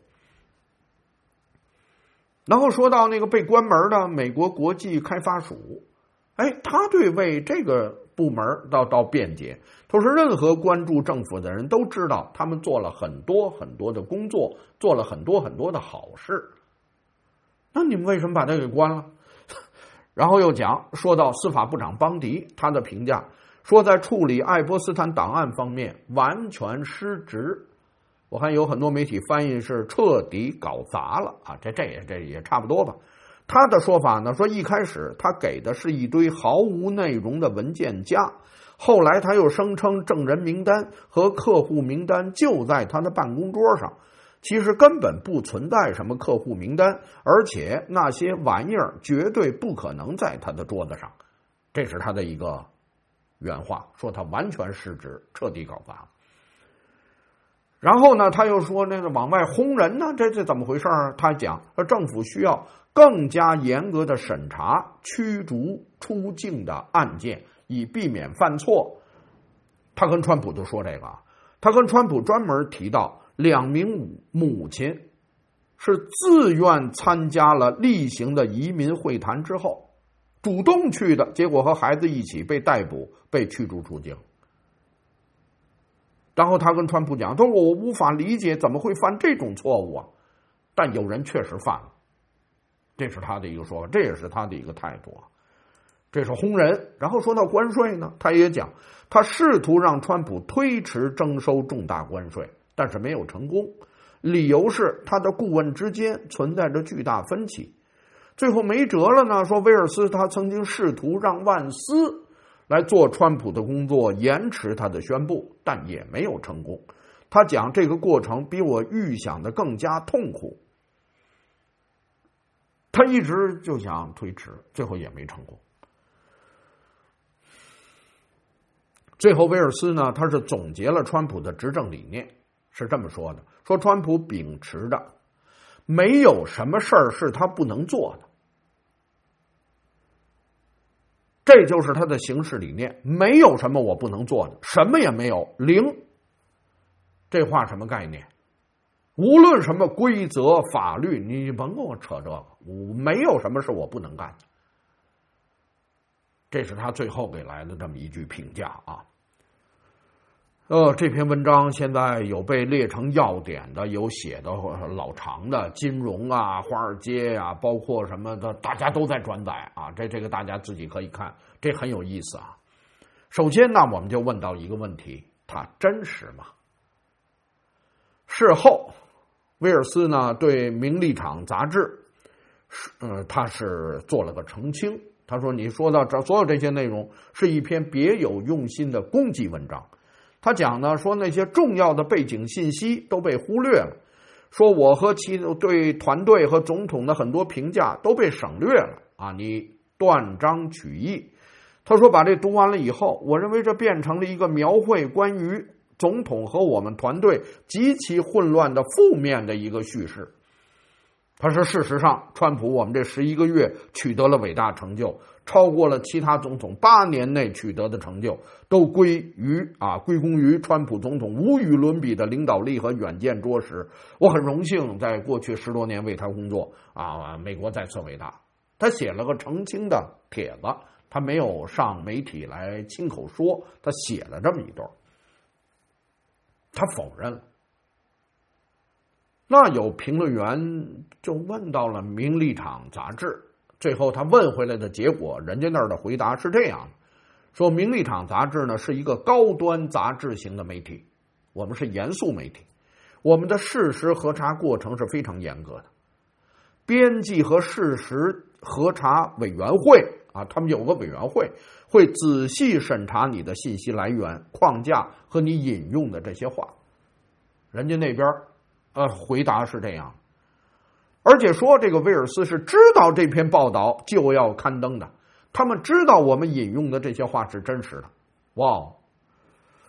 然后说到那个被关门的美国国际开发署，哎，他对为这个部门到到辩解，他说任何关注政府的人都知道，他们做了很多很多的工作，做了很多很多的好事，那你们为什么把他给关了？然后又讲说到司法部长邦迪，他的评价说在处理爱泼斯坦档案方面完全失职。我看有很多媒体翻译是彻底搞砸了啊，这这也这也差不多吧。他的说法呢，说一开始他给的是一堆毫无内容的文件夹，后来他又声称证人名单和客户名单就在他的办公桌上，其实根本不存在什么客户名单，而且那些玩意儿绝对不可能在他的桌子上。这是他的一个原话，说他完全失职，彻底搞砸。然后呢，他又说那个往外轰人呢，这这怎么回事啊？他讲说政府需要更加严格的审查驱逐出境的案件，以避免犯错。他跟川普就说这个，他跟川普专门提到两名母亲是自愿参加了例行的移民会谈之后，主动去的，结果和孩子一起被逮捕，被驱逐出境。然后他跟川普讲，他说我无法理解怎么会犯这种错误啊，但有人确实犯了，这是他的一个说法，这也是他的一个态度啊，这是轰人。然后说到关税呢，他也讲他试图让川普推迟征收重大关税，但是没有成功，理由是他的顾问之间存在着巨大分歧。最后没辙了呢，说威尔斯他曾经试图让万斯来做川普的工作，延迟他的宣布，但也没有成功。他讲这个过程比我预想的更加痛苦，他一直就想推迟，最后也没成功。最后威尔斯呢，他是总结了川普的执政理念，是这么说的，说川普秉持着没有什么事儿是他不能做的，这就是他的行事理念，没有什么我不能做的，什么也没有，零。这话什么概念？无论什么规则法律，你甭跟我扯这个，没有什么是我不能干的。这是他最后给来的这么一句评价啊。呃，这篇文章现在有被列成要点的，有写的老长的，金融啊、华尔街啊，包括什么的，大家都在转载啊。这这个大家自己可以看，这很有意思啊。首先呢，我们就问到一个问题：它真实吗？事后，威尔斯呢对《名利场》杂志，呃，他是做了个澄清。他说：“你说到这所有这些内容是一篇别有用心的攻击文章。”他讲呢，说那些重要的背景信息都被忽略了，说我和其对团队和总统的很多评价都被省略了啊，你断章取义。他说把这读完了以后，我认为这变成了一个描绘关于总统和我们团队极其混乱的负面的一个叙事。他说事实上，川普我们这十一个月取得了伟大成就，超过了其他总统八年内取得的成就，都归于啊归功于川普总统无与伦比的领导力和远见卓识。我很荣幸在过去十多年为他工作啊，美国再次伟大。他写了个澄清的帖子，他没有上媒体来亲口说，他写了这么一段，他否认了。那有评论员就问到了《名利场》杂志，最后他问回来的结果，人家那儿的回答是这样的，说《名利场》杂志呢是一个高端杂志型的媒体，我们是严肃媒体，我们的事实核查过程是非常严格的，编辑和事实核查委员会啊，他们有个委员会，会仔细审查你的信息来源、框架和你引用的这些话。人家那边呃，回答是这样，而且说这个威尔斯是知道这篇报道就要刊登的，他们知道我们引用的这些话是真实的。哇，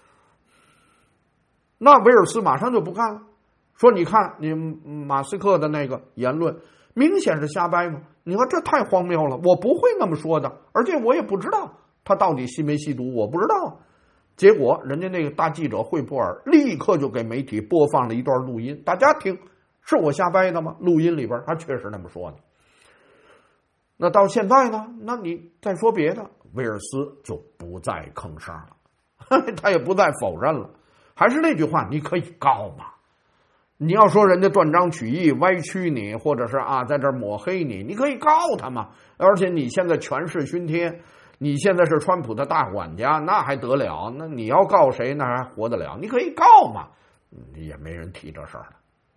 那威尔斯马上就不干了，说你看你马斯克的那个言论明显是瞎掰嘛，你说这太荒谬了，我不会那么说的，而且我也不知道他到底吸没吸毒，我不知道。结果人家那个大记者惠普尔立刻就给媒体播放了一段录音，大家听，是我瞎掰的吗？录音里边他确实那么说的。那到现在呢，那你再说别的，威尔斯就不再吭声了，他也不再否认了。还是那句话，你可以告嘛，你要说人家断章取义歪曲你，或者是啊在这抹黑你，你可以告他嘛。而且你现在权势熏天，你现在是川普的大管家，那还得了？那你要告谁，那还活得了？你可以告嘛，也没人提这事儿了。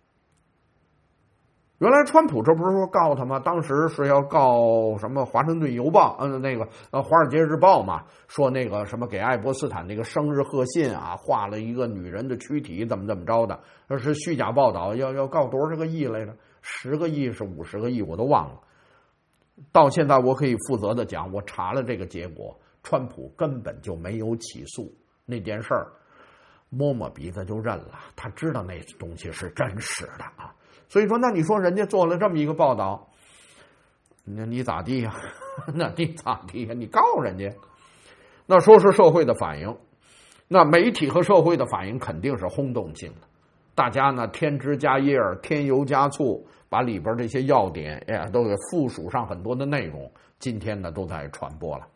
原来川普这不是说告他吗？当时是要告什么华盛顿邮报，嗯，那个呃华尔街日报嘛，说那个什么给爱泼斯坦那个生日贺信啊，画了一个女人的躯体，怎么怎么着的，那是虚假报道，要要告多少个亿来着？十个亿是五十个亿，我都忘了。到现在我可以负责的讲，我查了这个结果，川普根本就没有起诉那件事儿，摸摸鼻子就认了，他知道那东西是真实的啊。所以说，那你说人家做了这么一个报道，那你咋地呀？那你咋地呀？你告人家？那说是社会的反应，那媒体和社会的反应肯定是轰动性的，大家呢添枝加叶，添油加醋，把里边这些要点哎都给附属上很多的内容，今天呢都在传播了。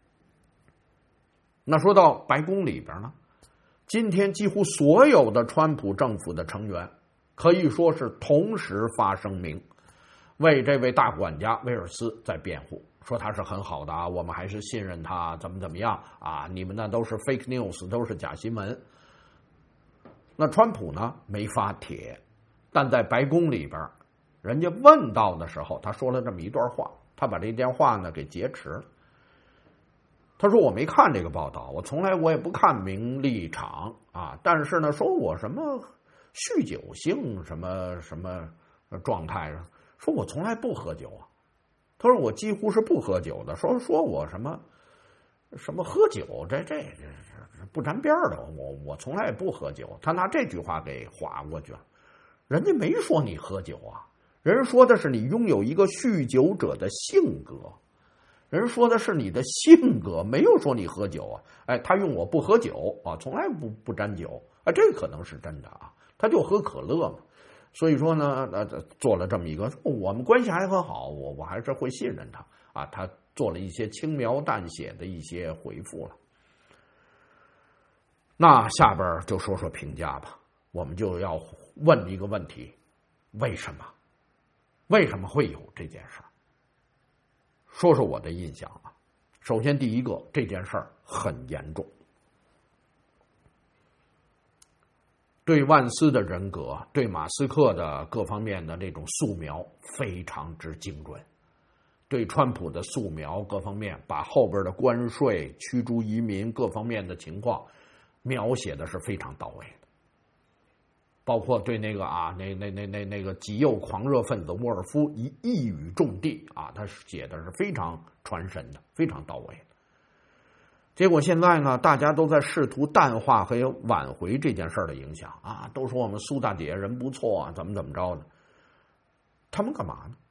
那说到白宫里边呢，今天几乎所有的川普政府的成员可以说是同时发声明，为这位大管家威尔斯在辩护，说他是很好的啊，我们还是信任他，怎么怎么样啊？你们那都是 fake news， 都是假新闻。那川普呢没发帖，但在白宫里边，人家问到的时候，他说了这么一段话，他把这电话呢给劫持了。他说我没看这个报道，我从来我也不看名利场啊，但是呢，说我什么酗酒性什么什么状态，说我从来不喝酒啊。他说我几乎是不喝酒的，说说我什么什么喝酒，这这这不沾边的，我我从来也不喝酒。他拿这句话给划过去了，人家没说你喝酒啊，人说的是你拥有一个酗酒者的性格，人说的是你的性格，没有说你喝酒啊。哎，他用我不喝酒啊，从来不不沾酒啊，这可能是真的啊。他就喝可乐嘛，所以说呢，呃，做了这么一个，我们关系还很好，我我还是会信任他啊。他做了一些轻描淡写的一些回复了。那下边就说说评价吧，我们就要问一个问题：为什么？为什么会有这件事儿？说说我的印象啊。首先，第一个，这件事儿很严重。对万斯的人格，对马斯克的各方面的这种素描非常之精准，对川普的素描各方面，把后边的关税、驱逐移民各方面的情况描写的是非常到位的，包括对那个啊，那那那那那个极右狂热分子沃尔夫一一语中的啊，他写的是非常传神的，非常到位的。结果现在呢，大家都在试图淡化和挽回这件事的影响啊，都说我们苏大姐人不错啊，怎么怎么着的。他们干嘛呢？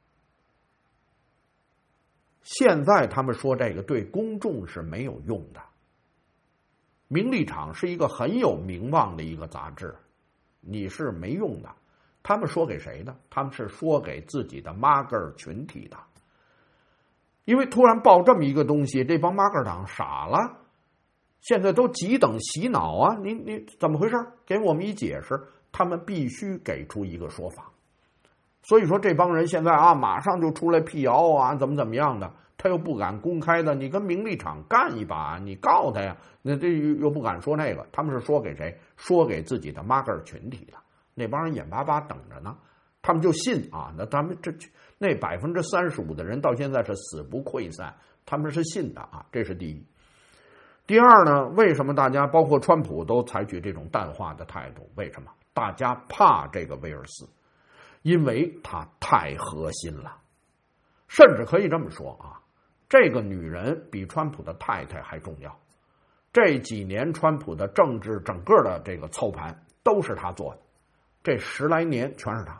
现在他们说这个对公众是没有用的。名利场是一个很有名望的一个杂志，你是没用的。他们说给谁的？他们是说给自己的妈个儿群体的。因为突然报这么一个东西，这帮妈个党傻了，现在都急等洗脑啊！你你怎么回事？给我们一解释，他们必须给出一个说法。所以说这帮人现在啊，马上就出来辟谣啊，怎么怎么样的，他又不敢公开的，你跟名利场干一把，你告他呀，那这又不敢说那个，他们是说给谁？说给自己的妈个群体的，那帮人眼巴巴等着呢，他们就信啊，那他们这那百分之三十五的人到现在是死不溃散，他们是信的啊，这是第一。第二呢，为什么大家包括川普都采取这种淡化的态度？为什么？大家怕这个威尔斯，因为他太核心了，甚至可以这么说啊，这个女人比川普的太太还重要。这几年川普的政治整个的这个操盘都是他做的，这十来年全是他。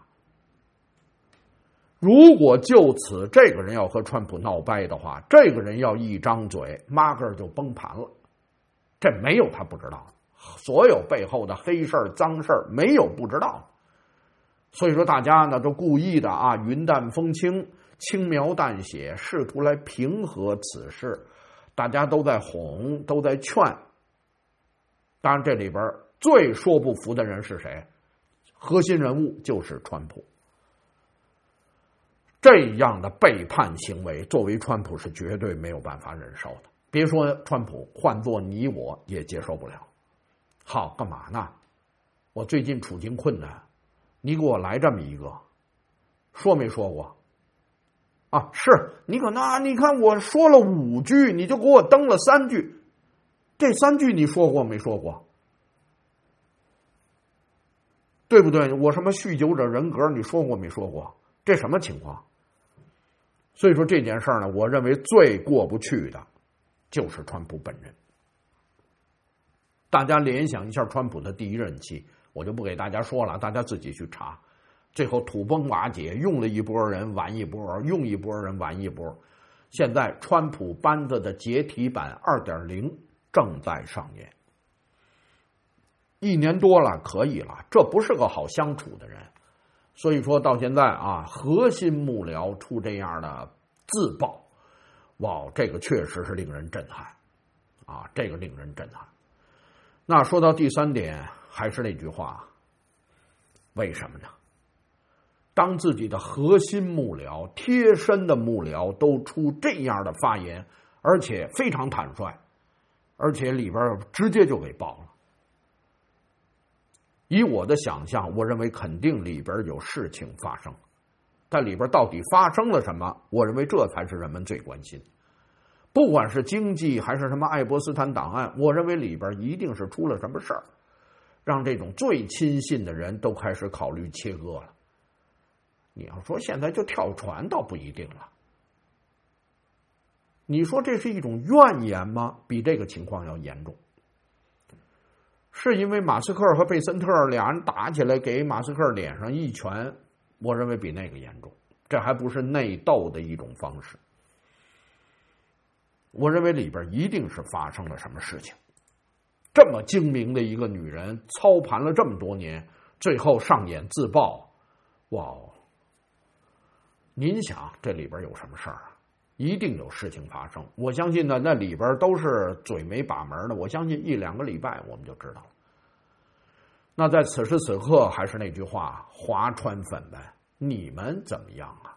如果就此这个人要和川普闹掰的话，这个人要一张嘴，妈个儿就崩盘了。这没有他不知道的，所有背后的黑事儿、脏事儿没有不知道的。所以说大家呢都故意的啊云淡风轻、轻描淡写，试图来平和此事。大家都在哄，都在劝。当然这里边最说不服的人是谁？核心人物就是川普。这样的背叛行为，作为川普是绝对没有办法忍受的。别说川普，换做你我也接受不了。好，干嘛呢？我最近处境困难，你给我来这么一个，说没说过？啊，是你可那你看我说了五句，你就给我登了三句，这三句你说过没说过？对不对？我什么酗酒者人格，你说过没说过？这什么情况？所以说这件事呢，我认为最过不去的就是川普本人。大家联想一下川普的第一任期，我就不给大家说了，大家自己去查。最后土崩瓦解，用了一波人玩一波，用一波人玩一波。现在川普班子的解体版 二点零 正在上演。一年多了，可以了，这不是个好相处的人。所以说到现在啊，核心幕僚出这样的自曝，哇，这个确实是令人震撼啊，这个令人震撼。那说到第三点，还是那句话，为什么呢？当自己的核心幕僚、贴身的幕僚都出这样的发言，而且非常坦率，而且里边直接就给爆了。以我的想象，我认为肯定里边有事情发生，但里边到底发生了什么？我认为这才是人们最关心。不管是经济还是什么爱泼斯坦档案，我认为里边一定是出了什么事儿，让这种最亲信的人都开始考虑切割了。你要说现在就跳船，倒不一定了。你说这是一种怨言吗？比这个情况要严重。是因为马斯克和贝森特俩人打起来，给马斯克脸上一拳，我认为比那个严重。这还不是内斗的一种方式。我认为里边一定是发生了什么事情。这么精明的一个女人，操盘了这么多年，最后上演自爆，哇！您想这里边有什么事儿啊？一定有事情发生。我相信呢，那里边都是嘴没把门的。我相信一两个礼拜我们就知道了。那在此时此刻，还是那句话，华川粉们，你们怎么样啊？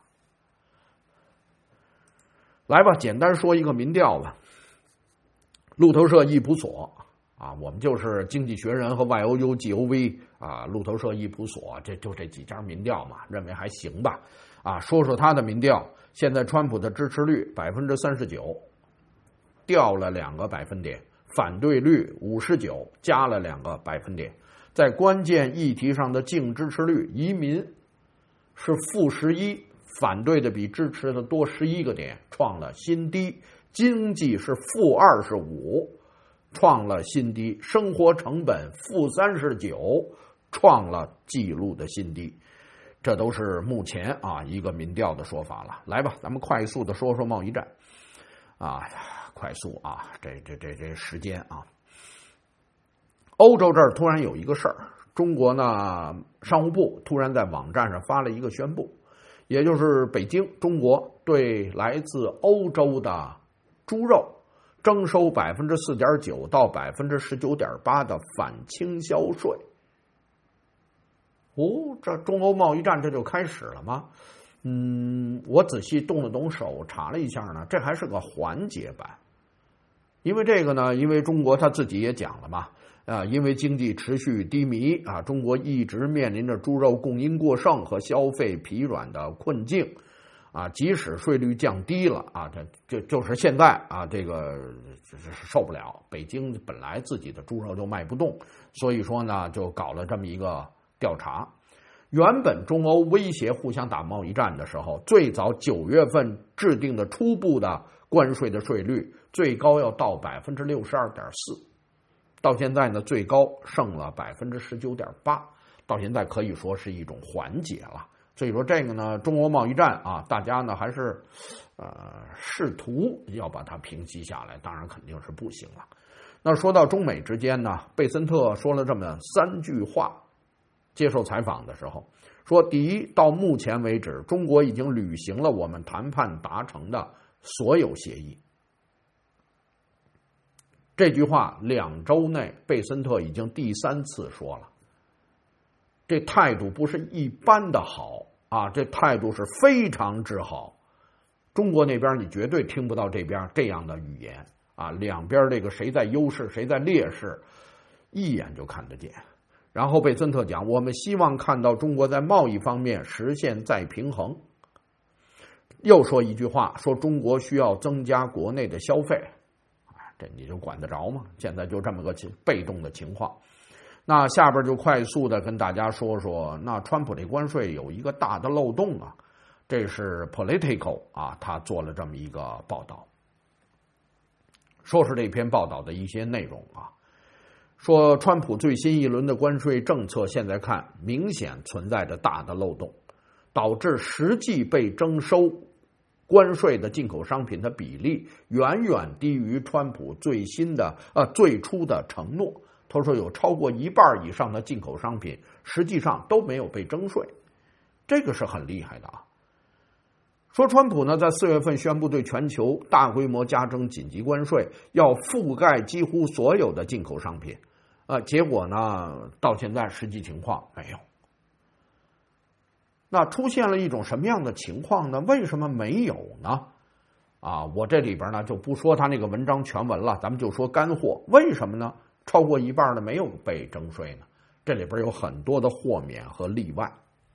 来吧，简单说一个民调吧。路透社易普所啊，我们就是经济学人和 Y O U G O V 啊，路透社易普所，这就这几家民调嘛，认为还行吧。啊，说说他的民调，现在川普的支持率百分之三十九，掉了两个百分点；反对率五十九，加了两个百分点。在关键议题上的净支持率，移民是负十一，反对的比支持的多十一个点，创了新低；经济是负二十五，创了新低；生活成本负三十九，创了纪录的新低。这都是目前啊一个民调的说法了。来吧，咱们快速的说说贸易战啊，快速啊，这这这这时间啊。欧洲这儿突然有一个事儿，中国呢商务部突然在网站上发了一个宣布，也就是北京中国对来自欧洲的猪肉征收百分之四点九到百分之十九点八的反倾销税。哦，这中欧贸易战这就开始了吗？嗯，我仔细动了动手查了一下呢，这还是个缓解版。因为这个呢，因为中国他自己也讲了嘛，啊，因为经济持续低迷啊，中国一直面临着猪肉供应过剩和消费疲软的困境啊，即使税率降低了啊，这就就是现在啊，这个就是受不了。北京本来自己的猪肉就卖不动，所以说呢，就搞了这么一个调查。原本中欧威胁互相打贸易战的时候，最早九月份制定的初步的关税的税率最高要到百分之六十二点四， 到现在呢最高剩了百分之十九点八，到现在可以说是一种缓解了。所以说这个呢，中欧贸易战啊，大家呢还是呃试图要把它平息下来，当然肯定是不行了。那说到中美之间呢，贝森特说了这么三句话，接受采访的时候说：第一，到目前为止，中国已经履行了我们谈判达成的所有协议。这句话两周内贝森特已经第三次说了，这态度不是一般的好啊，这态度是非常之好。中国那边你绝对听不到这边这样的语言啊，两边这个谁在优势谁在劣势，一眼就看得见。然后贝森特讲，我们希望看到中国在贸易方面实现再平衡。又说一句话，说中国需要增加国内的消费，这你就管得着吗？现在就这么个被动的情况。那下边就快速的跟大家说说，那川普这关税有一个大的漏洞啊，这是 Politico 啊，他做了这么一个报道，说是这篇报道的一些内容啊，说川普最新一轮的关税政策现在看明显存在着大的漏洞，导致实际被征收关税的进口商品的比例远远低于川普最新的呃最初的承诺。他说有超过一半以上的进口商品实际上都没有被征税，这个是很厉害的啊。说川普呢在四月份宣布对全球大规模加征紧急关税，要覆盖几乎所有的进口商品，呃，结果呢到现在实际情况没有。那出现了一种什么样的情况呢？为什么没有呢？啊，我这里边呢就不说他那个文章全文了，咱们就说干货。为什么呢？超过一半的没有被征税呢？这里边有很多的豁免和例外。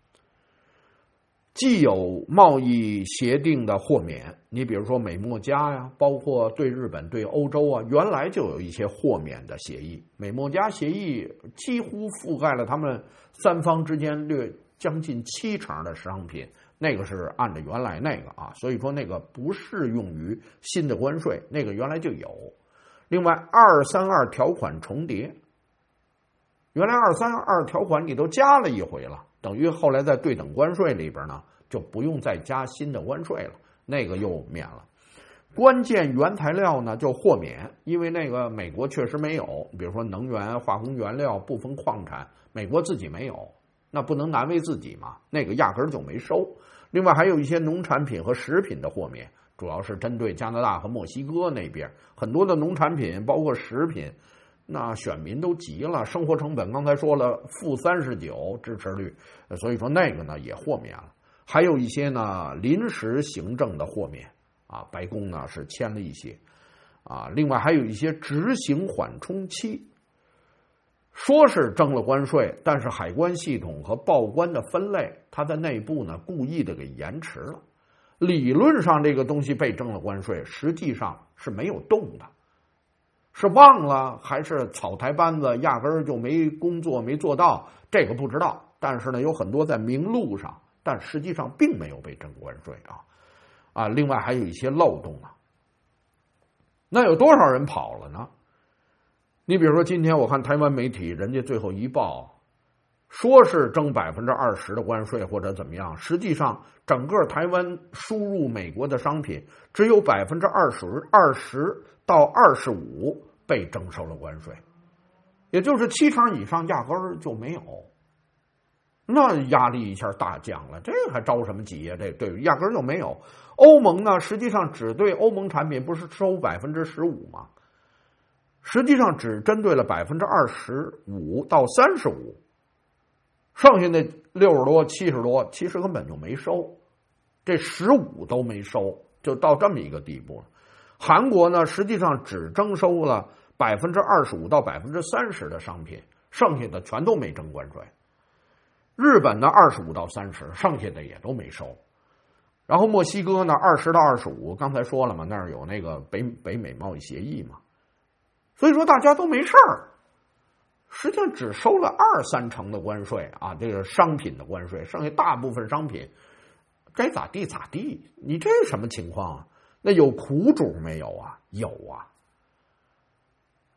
既有贸易协定的豁免，你比如说美墨加呀，包括对日本、对欧洲啊，原来就有一些豁免的协议。美墨加协议几乎覆盖了他们三方之间略将近七成的商品，那个是按照原来那个啊，所以说那个不适用于新的关税，那个原来就有。另外，二三二条款重叠，原来二三二条款你都加了一回了，等于后来在对等关税里边呢，就不用再加新的关税了，那个又免了。关键原材料呢就豁免，因为那个美国确实没有，比如说能源、化工原料、部分矿产，美国自己没有，那不能难为自己嘛，那个压根儿就没收。另外还有一些农产品和食品的豁免，主要是针对加拿大和墨西哥那边，很多的农产品包括食品，那选民都急了，生活成本刚才说了负三十九支持率，所以说那个呢也豁免了。还有一些呢临时行政的豁免啊，白宫呢是签了一些啊，另外还有一些执行缓冲期，说是征了关税，但是海关系统和报关的分类，它在内部呢故意的给延迟了。理论上这个东西被征了关税，实际上是没有动的，是忘了还是草台班子压根儿就没工作没做到，这个不知道。但是呢有很多在明路上，但实际上并没有被征关税啊啊！另外还有一些漏洞啊，那有多少人跑了呢？你比如说今天我看台湾媒体，人家最后一报说是征百分之二十的关税或者怎么样，实际上整个台湾输入美国的商品只有百分之二十二十到二十五被征收了关税，也就是七成以上压根儿就没有。那压力一下大降了，这还着什么急呀？这对，压根儿就没有。欧盟呢，实际上只对欧盟产品不是收百分之十五吗？实际上只针对了百分之二十五到三十五。剩下那六十多、七十多，其实根本就没收，这十五都没收，就到这么一个地步了。韩国呢，实际上只征收了百分之二十五到百分之三十的商品，剩下的全都没征关税。日本呢，二十五到三十，剩下的也都没收。然后墨西哥呢，二十到二十五，刚才说了嘛，那儿有那个北北美贸易协议嘛，所以说大家都没事儿。实际上只收了二三成的关税啊，这个商品的关税，剩下大部分商品该咋地咋地。你这是什么情况啊？那有苦主没有啊？有啊。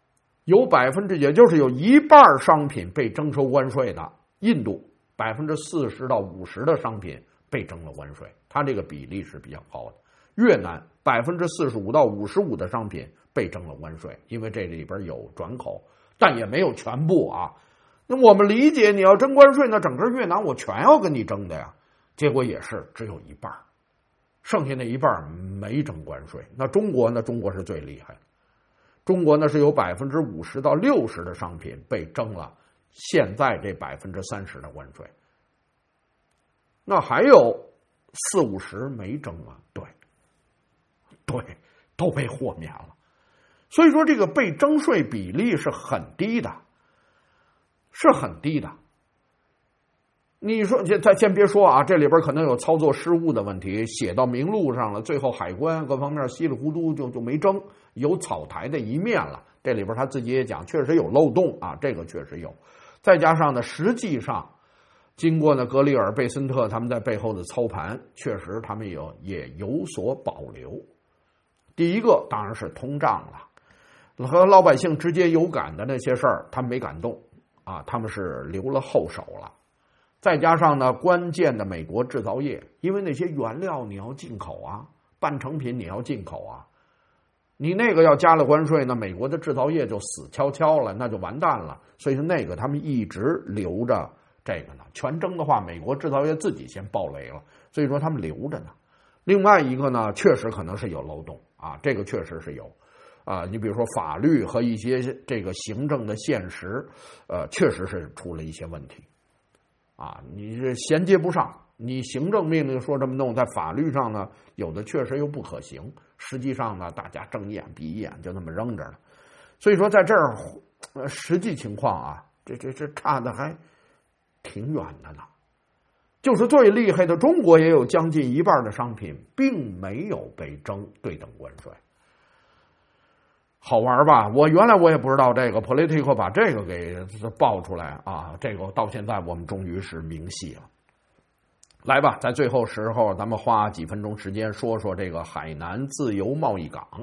有百分之，也就是有一半商品被征收关税的印度，百分之四十到五十的商品被征了关税，它这个比例是比较高的。越南百分之四十五到五十五的商品被征了关税，因为这里边有转口，但也没有全部啊。那我们理解，你要征关税，那整个越南我全要跟你征的呀。结果也是只有一半，剩下那一半没征关税。那中国呢？中国是最厉害的，中国呢是有百分之五十到六十的商品被征了现在这百分之三十的关税，那还有四五十没征啊？对。对，都被豁免了。所以说这个被征税比例是很低的，是很低的。你说咱先别说啊，这里边可能有操作失误的问题，写到明录上了，最后海关各方面稀里糊涂就就没征，有草台的一面了。这里边他自己也讲，确实有漏洞啊，这个确实有。再加上呢，实际上经过呢格里尔、贝森特他们在背后的操盘，确实他们有也有所保留。第一个当然是通胀了，和老百姓直接有感的那些事儿，他们没敢动啊，他们是留了后手了。再加上呢，关键的美国制造业，因为那些原料你要进口啊，半成品你要进口啊，你那个要加了关税呢，美国的制造业就死翘翘了，那就完蛋了。所以说那个他们一直留着这个呢，全征的话，美国制造业自己先爆雷了，所以说他们留着呢。另外一个呢，确实可能是有漏洞啊，这个确实是有啊。你比如说法律和一些这个行政的现实，呃，确实是出了一些问题啊。你是衔接不上，你行政命令说这么弄，在法律上呢，有的确实又不可行。实际上呢，大家睁一眼闭一眼就那么扔着了。所以说，在这儿，呃，实际情况啊，这这这差的还挺远的呢。就是最厉害的中国也有将近一半的商品并没有被征对等关税，好玩吧？我原来我也不知道这个 Politico 把这个给爆出来啊，这个到现在我们终于是明细了。来吧，在最后时候咱们花几分钟时间说说这个海南自由贸易港。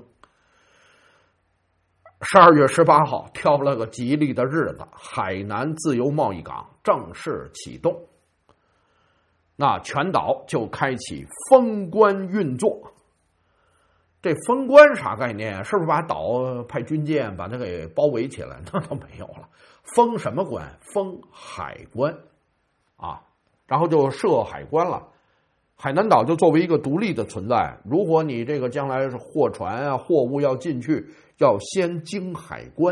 十二月十八号挑了个吉利的日子，海南自由贸易港正式启动。那全岛就开启封关运作。这封关啥概念？是不是把岛派军舰把它给包围起来？那都没有了。封什么关？封海关啊，然后就设海关了。海南岛就作为一个独立的存在，如果你这个将来是货船啊、货物要进去，要先经海关。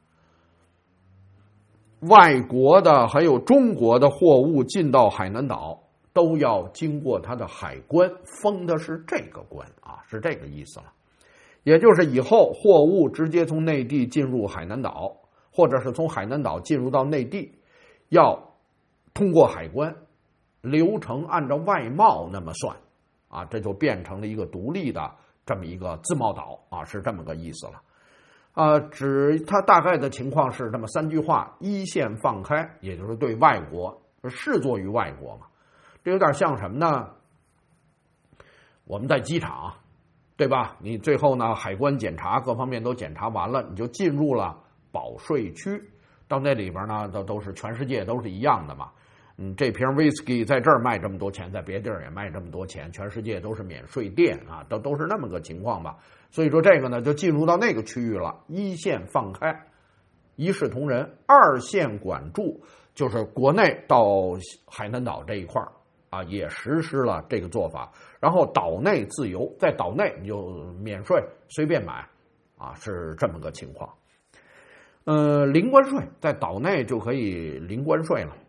外国的还有中国的货物进到海南岛，都要经过它的海关，封的是这个关啊，是这个意思了。也就是以后货物直接从内地进入海南岛，或者是从海南岛进入到内地，要通过海关，流程按照外贸那么算啊，这就变成了一个独立的这么一个自贸岛啊，是这么个意思了。呃，指它大概的情况是这么三句话：一线放开，也就是对外国视作于外国嘛。这有点像什么呢？我们在机场，对吧？你最后呢，海关检查各方面都检查完了，你就进入了保税区。到那里边呢，都都是全世界都是一样的嘛。嗯，这瓶 whisky 在这儿卖这么多钱，在别地儿也卖这么多钱，全世界都是免税店啊，都都是那么个情况吧。所以说这个呢，就进入到那个区域了。一线放开，一视同仁；二线管住，就是国内到海南岛这一块儿。啊，也实施了这个做法，然后岛内自由，在岛内你就免税，随便买，啊，是这么个情况。呃，零关税，在岛内就可以零关税了。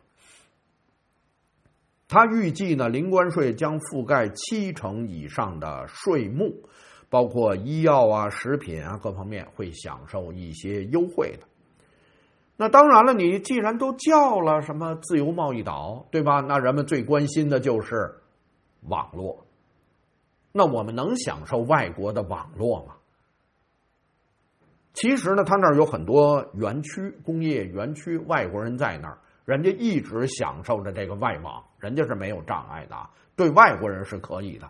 他预计呢，零关税将覆盖七成以上的税目，包括医药啊、食品啊各方面会享受一些优惠的。那当然了，你既然都叫了什么自由贸易岛，对吧？那人们最关心的就是网络。那我们能享受外国的网络吗？其实呢，他那儿有很多园区，工业园区，外国人在那儿，人家一直享受着这个外网，人家是没有障碍的啊，对外国人是可以的。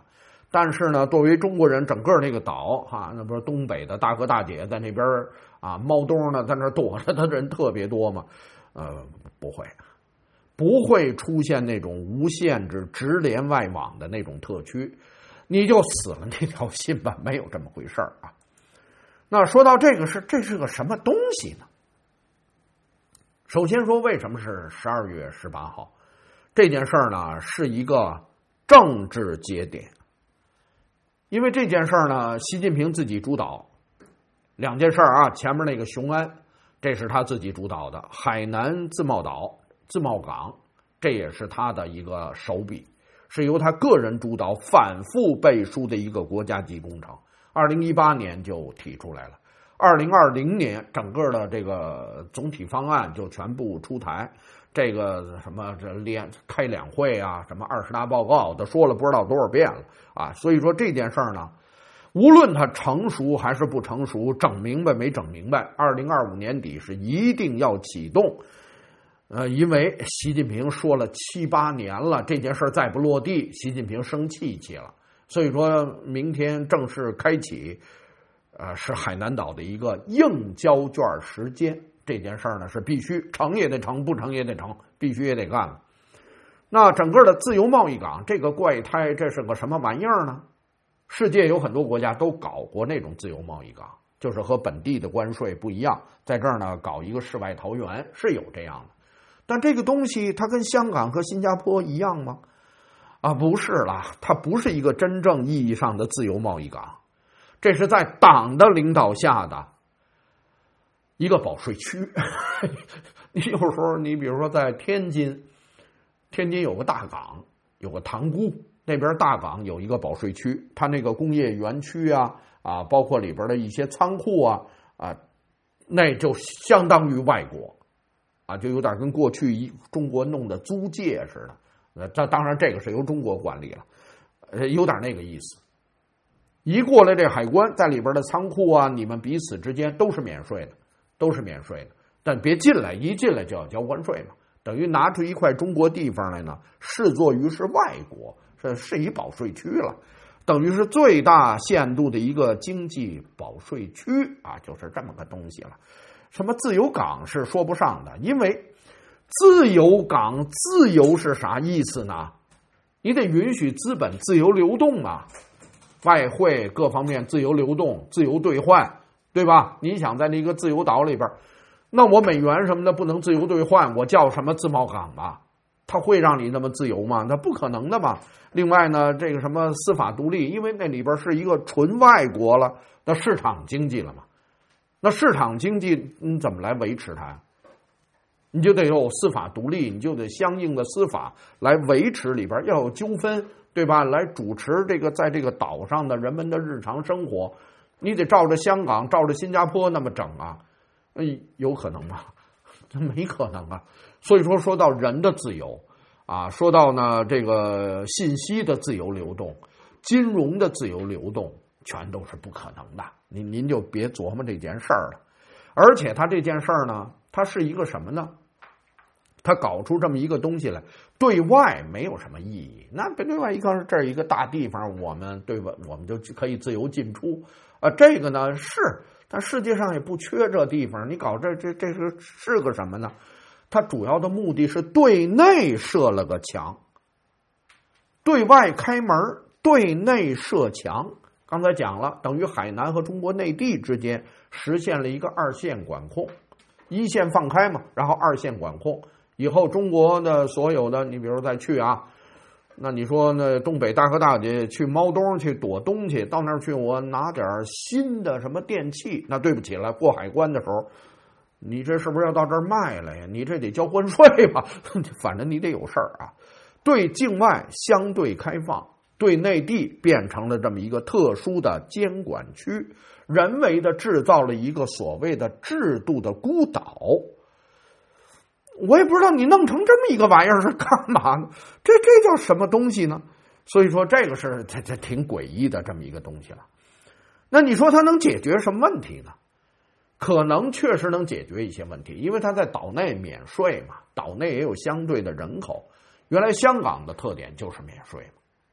但是呢，作为中国人，整个那个岛哈，那不是东北的大哥大姐在那边啊，猫冬呢在那躲着，他人特别多嘛，呃，不会，不会出现那种无限制直连外网的那种特区，你就死了那条心吧，没有这么回事啊。那说到这个是这是个什么东西呢？首先说为什么是十二月十八号这件事儿呢？是一个政治节点。因为这件事儿呢，习近平自己主导，两件事儿啊，前面那个雄安，这是他自己主导的；海南自贸岛、自贸港，这也是他的一个手笔，是由他个人主导、反复背书的一个国家级工程。二零一八年就提出来了，二零二零年整个的这个总体方案就全部出台。这个什么这联开两会啊，什么二十大报告都说了不知道多少遍了啊，所以说这件事儿呢，无论它成熟还是不成熟，整明白没整明白，二零二五年底是一定要启动。呃，因为习近平说了七八年了，这件事儿再不落地，习近平生气气了，所以说明天正式开启，呃，是海南岛的一个硬交卷时间。这件事儿呢是必须成也得成，不成也得成，必须也得干了。那整个的自由贸易港这个怪胎，这是个什么玩意儿呢？世界有很多国家都搞过那种自由贸易港，就是和本地的关税不一样，在这儿呢搞一个世外桃源，是有这样的。但这个东西它跟香港和新加坡一样吗？啊，不是啦，它不是一个真正意义上的自由贸易港，这是在党的领导下的一个保税区。你有时候你比如说在天津，天津有个大港，有个塘沽，那边大港有一个保税区，它那个工业园区啊啊，包括里边的一些仓库啊啊，那就相当于外国啊，就有点跟过去一中国弄的租界似的。呃，这当然这个是由中国管理了，呃，有点那个意思。一过来这海关，在里边的仓库啊，你们彼此之间都是免税的。都是免税的，但别进来，一进来就要交关税嘛，等于拿出一块中国地方来呢，视作于是外国，是是一保税区了，等于是最大限度的一个经济保税区啊，就是这么个东西了。什么自由港是说不上的，因为自由港自由是啥意思呢？你得允许资本自由流动啊，外汇各方面自由流动、自由兑换。对吧？你想在那个自由岛里边，那我美元什么的不能自由兑换，我叫什么自贸港吧？它会让你那么自由吗？那不可能的嘛。另外呢，这个什么司法独立，因为那里边是一个纯外国了，那市场经济了嘛。那市场经济你怎么来维持它呀？你就得有司法独立，你就得相应的司法来维持里边，要有纠纷，对吧？来主持这个在这个岛上的人们的日常生活。你得照着香港、照着新加坡那么整啊？哎，有可能吗？这没可能啊！所以说，说到人的自由啊，说到呢这个信息的自由流动、金融的自由流动，全都是不可能的。您您就别琢磨这件事儿了。而且他这件事儿呢，它是一个什么呢？他搞出这么一个东西来，对外没有什么意义。那对外一个这儿一个大地方，我们对吧？我们就可以自由进出。啊，这个呢是，但世界上也不缺这地方。你搞这这这是是个什么呢？它主要的目的是对内设了个墙，对外开门，对内设墙。刚才讲了，等于海南和中国内地之间实现了一个二线管控，一线放开嘛，然后二线管控。以后中国的所有的，你比如再去啊。那你说那东北大哥大姐去猫冬去躲冬去，到那儿去我拿点新的什么电器，那对不起了，过海关的时候，你这是不是要到这儿卖了呀？你这得交关税吧？反正你得有事儿啊。对境外相对开放，对内地变成了这么一个特殊的监管区，人为的制造了一个所谓的制度的孤岛。我也不知道你弄成这么一个玩意儿是干嘛呢？这这叫什么东西呢？所以说这个是这这挺诡异的这么一个东西了。那你说它能解决什么问题呢？可能确实能解决一些问题，因为它在岛内免税嘛，岛内也有相对的人口。原来香港的特点就是免税嘛，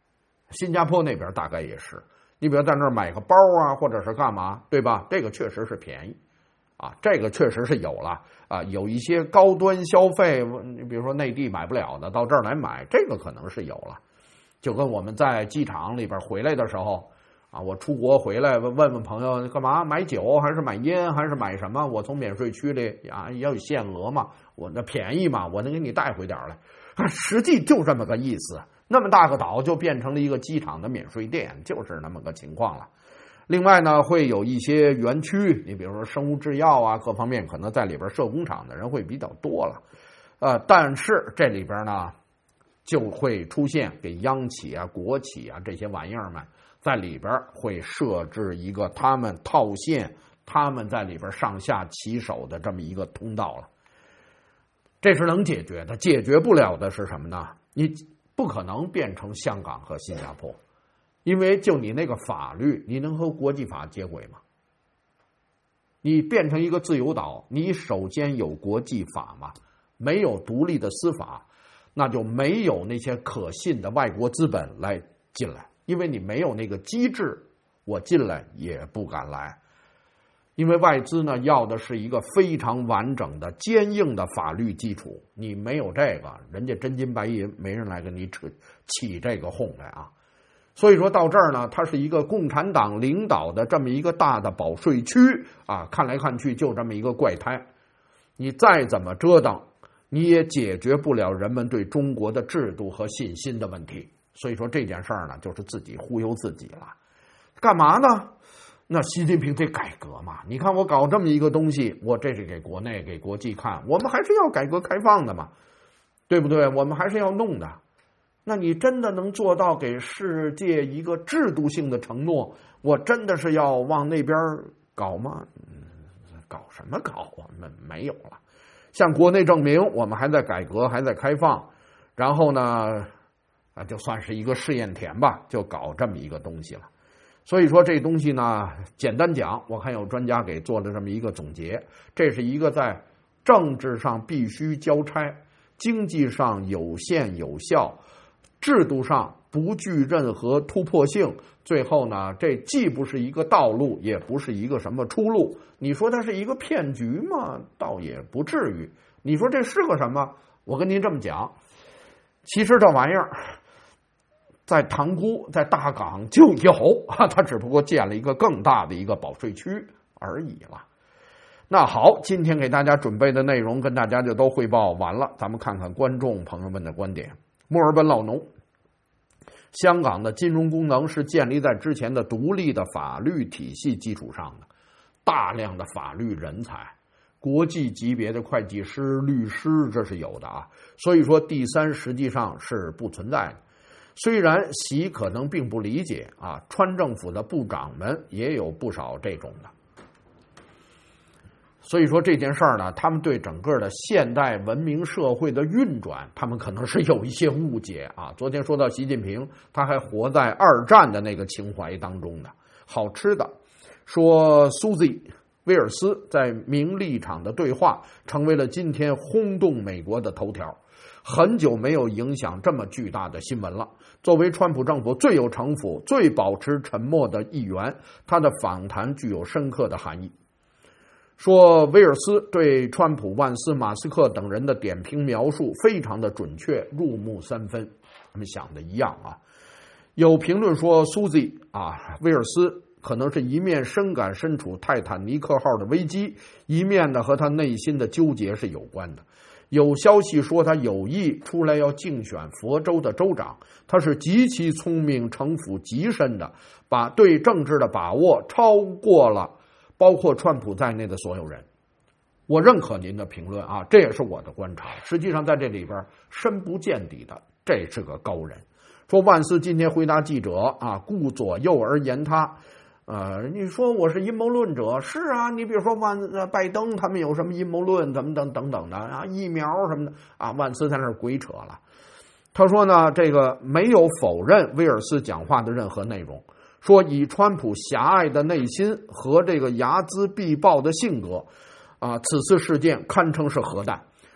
新加坡那边大概也是，你比如在那儿买个包啊，或者是干嘛，对吧？这个确实是便宜啊，这个确实是有了啊，有一些高端消费，你比如说内地买不了的，到这儿来买，这个可能是有了。就跟我们在机场里边回来的时候啊，我出国回来问问朋友干嘛，买酒还是买烟还是买什么？我从免税区里啊也有限额嘛，我那便宜嘛，我能给你带回点来。实际就这么个意思，那么大个岛就变成了一个机场的免税店，就是那么个情况了。另外呢，会有一些园区，你比如说生物制药啊，各方面可能在里边设工厂的人会比较多了，呃，但是这里边呢，就会出现给央企啊、国企啊这些玩意儿们在里边会设置一个他们套现、他们在里边上下其手的这么一个通道了。这是能解决的，解决不了的是什么呢？你不可能变成香港和新加坡。因为就你那个法律，你能和国际法接轨吗？你变成一个自由岛，你首先有国际法嘛，没有独立的司法，那就没有那些可信的外国资本来进来，因为你没有那个机制，我进来也不敢来。因为外资呢要的是一个非常完整的、坚硬的法律基础，你没有这个，人家真金白银，没人来跟你扯起这个哄来啊。所以说到这儿呢，它是一个共产党领导的这么一个大的保税区啊，看来看去就这么一个怪胎，你再怎么折腾，你也解决不了人们对中国的制度和信心的问题。所以说这件事儿呢，就是自己忽悠自己了。干嘛呢？那习近平得改革嘛。你看我搞这么一个东西，我这是给国内给国际看，我们还是要改革开放的嘛，对不对？我们还是要弄的。那你真的能做到给世界一个制度性的承诺？我真的是要往那边搞吗？嗯、搞什么搞啊？没没有了。向国内证明我们还在改革，还在开放，然后呢，啊，就算是一个试验田吧，就搞这么一个东西了。所以说这东西呢，简单讲，我看有专家给做了这么一个总结，这是一个在政治上必须交差，经济上有限有效，制度上不具任何突破性，最后呢，这既不是一个道路，也不是一个什么出路。你说它是一个骗局吗？倒也不至于。你说这是个什么？我跟您这么讲，其实这玩意儿在塘沽、在大港就有，它只不过建了一个更大的一个保税区而已了。那好，今天给大家准备的内容跟大家就都汇报完了，咱们看看观众朋友们的观点。墨尔本老农，香港的金融功能是建立在之前的独立的法律体系基础上的，大量的法律人才，国际级别的会计师、律师，这是有的啊。所以说第三实际上是不存在的。虽然习可能并不理解啊，川政府的部长们也有不少这种的。所以说这件事儿呢，他们对整个的现代文明社会的运转，他们可能是有一些误解啊。昨天说到习近平，他还活在二战的那个情怀当中的。好吃的，说苏西威尔斯在名利场的对话，成为了今天轰动美国的头条。很久没有影响这么巨大的新闻了。作为川普政府最有城府、最保持沉默的一员，他的访谈具有深刻的含义。说威尔斯对川普、万斯、马斯克等人的点评描述非常的准确，入木三分，他们想的一样啊。有评论说苏西啊，威尔斯可能是一面深感身处泰坦尼克号的危机，一面呢和他内心的纠结是有关的。有消息说他有意出来要竞选佛州的州长，他是极其聪明、城府极深的，把对政治的把握超过了包括川普在内的所有人。我认可您的评论啊，这也是我的观察。实际上在这里边深不见底的，这是个高人。说万斯今天回答记者啊，顾左右而言他。呃，你说我是阴谋论者，是啊，你比如说万呃拜登他们有什么阴谋论，怎么等等等的啊，疫苗什么的啊，万斯在那儿鬼扯了。他说呢，这个没有否认威尔斯讲话的任何内容，说以川普狭隘的内心和这个睚眦必报的性格啊，此次事件堪称是核弹。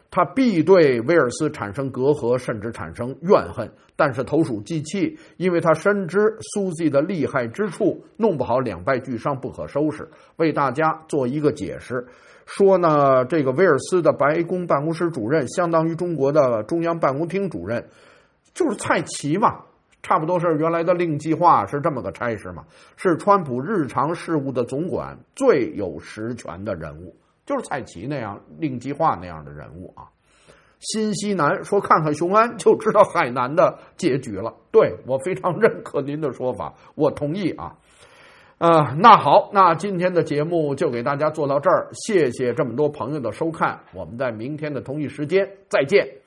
他必对威尔斯产生隔阂，甚至产生怨恨。但是投鼠忌器，因为他深知苏西的厉害之处，弄不好两败俱伤，不可收拾。为大家做一个解释，说呢，这个威尔斯的白宫办公室主任相当于中国的中央办公厅主任，就是蔡奇嘛，差不多是原来的令计划是这么个差事嘛，是川普日常事务的总管，最有实权的人物，就是蔡奇那样令计划那样的人物啊。新西南说看看雄安就知道海南的结局了，对，我非常认可您的说法，我同意啊。呃，那好，那今天的节目就给大家做到这儿，谢谢这么多朋友的收看，我们在明天的同一时间再见。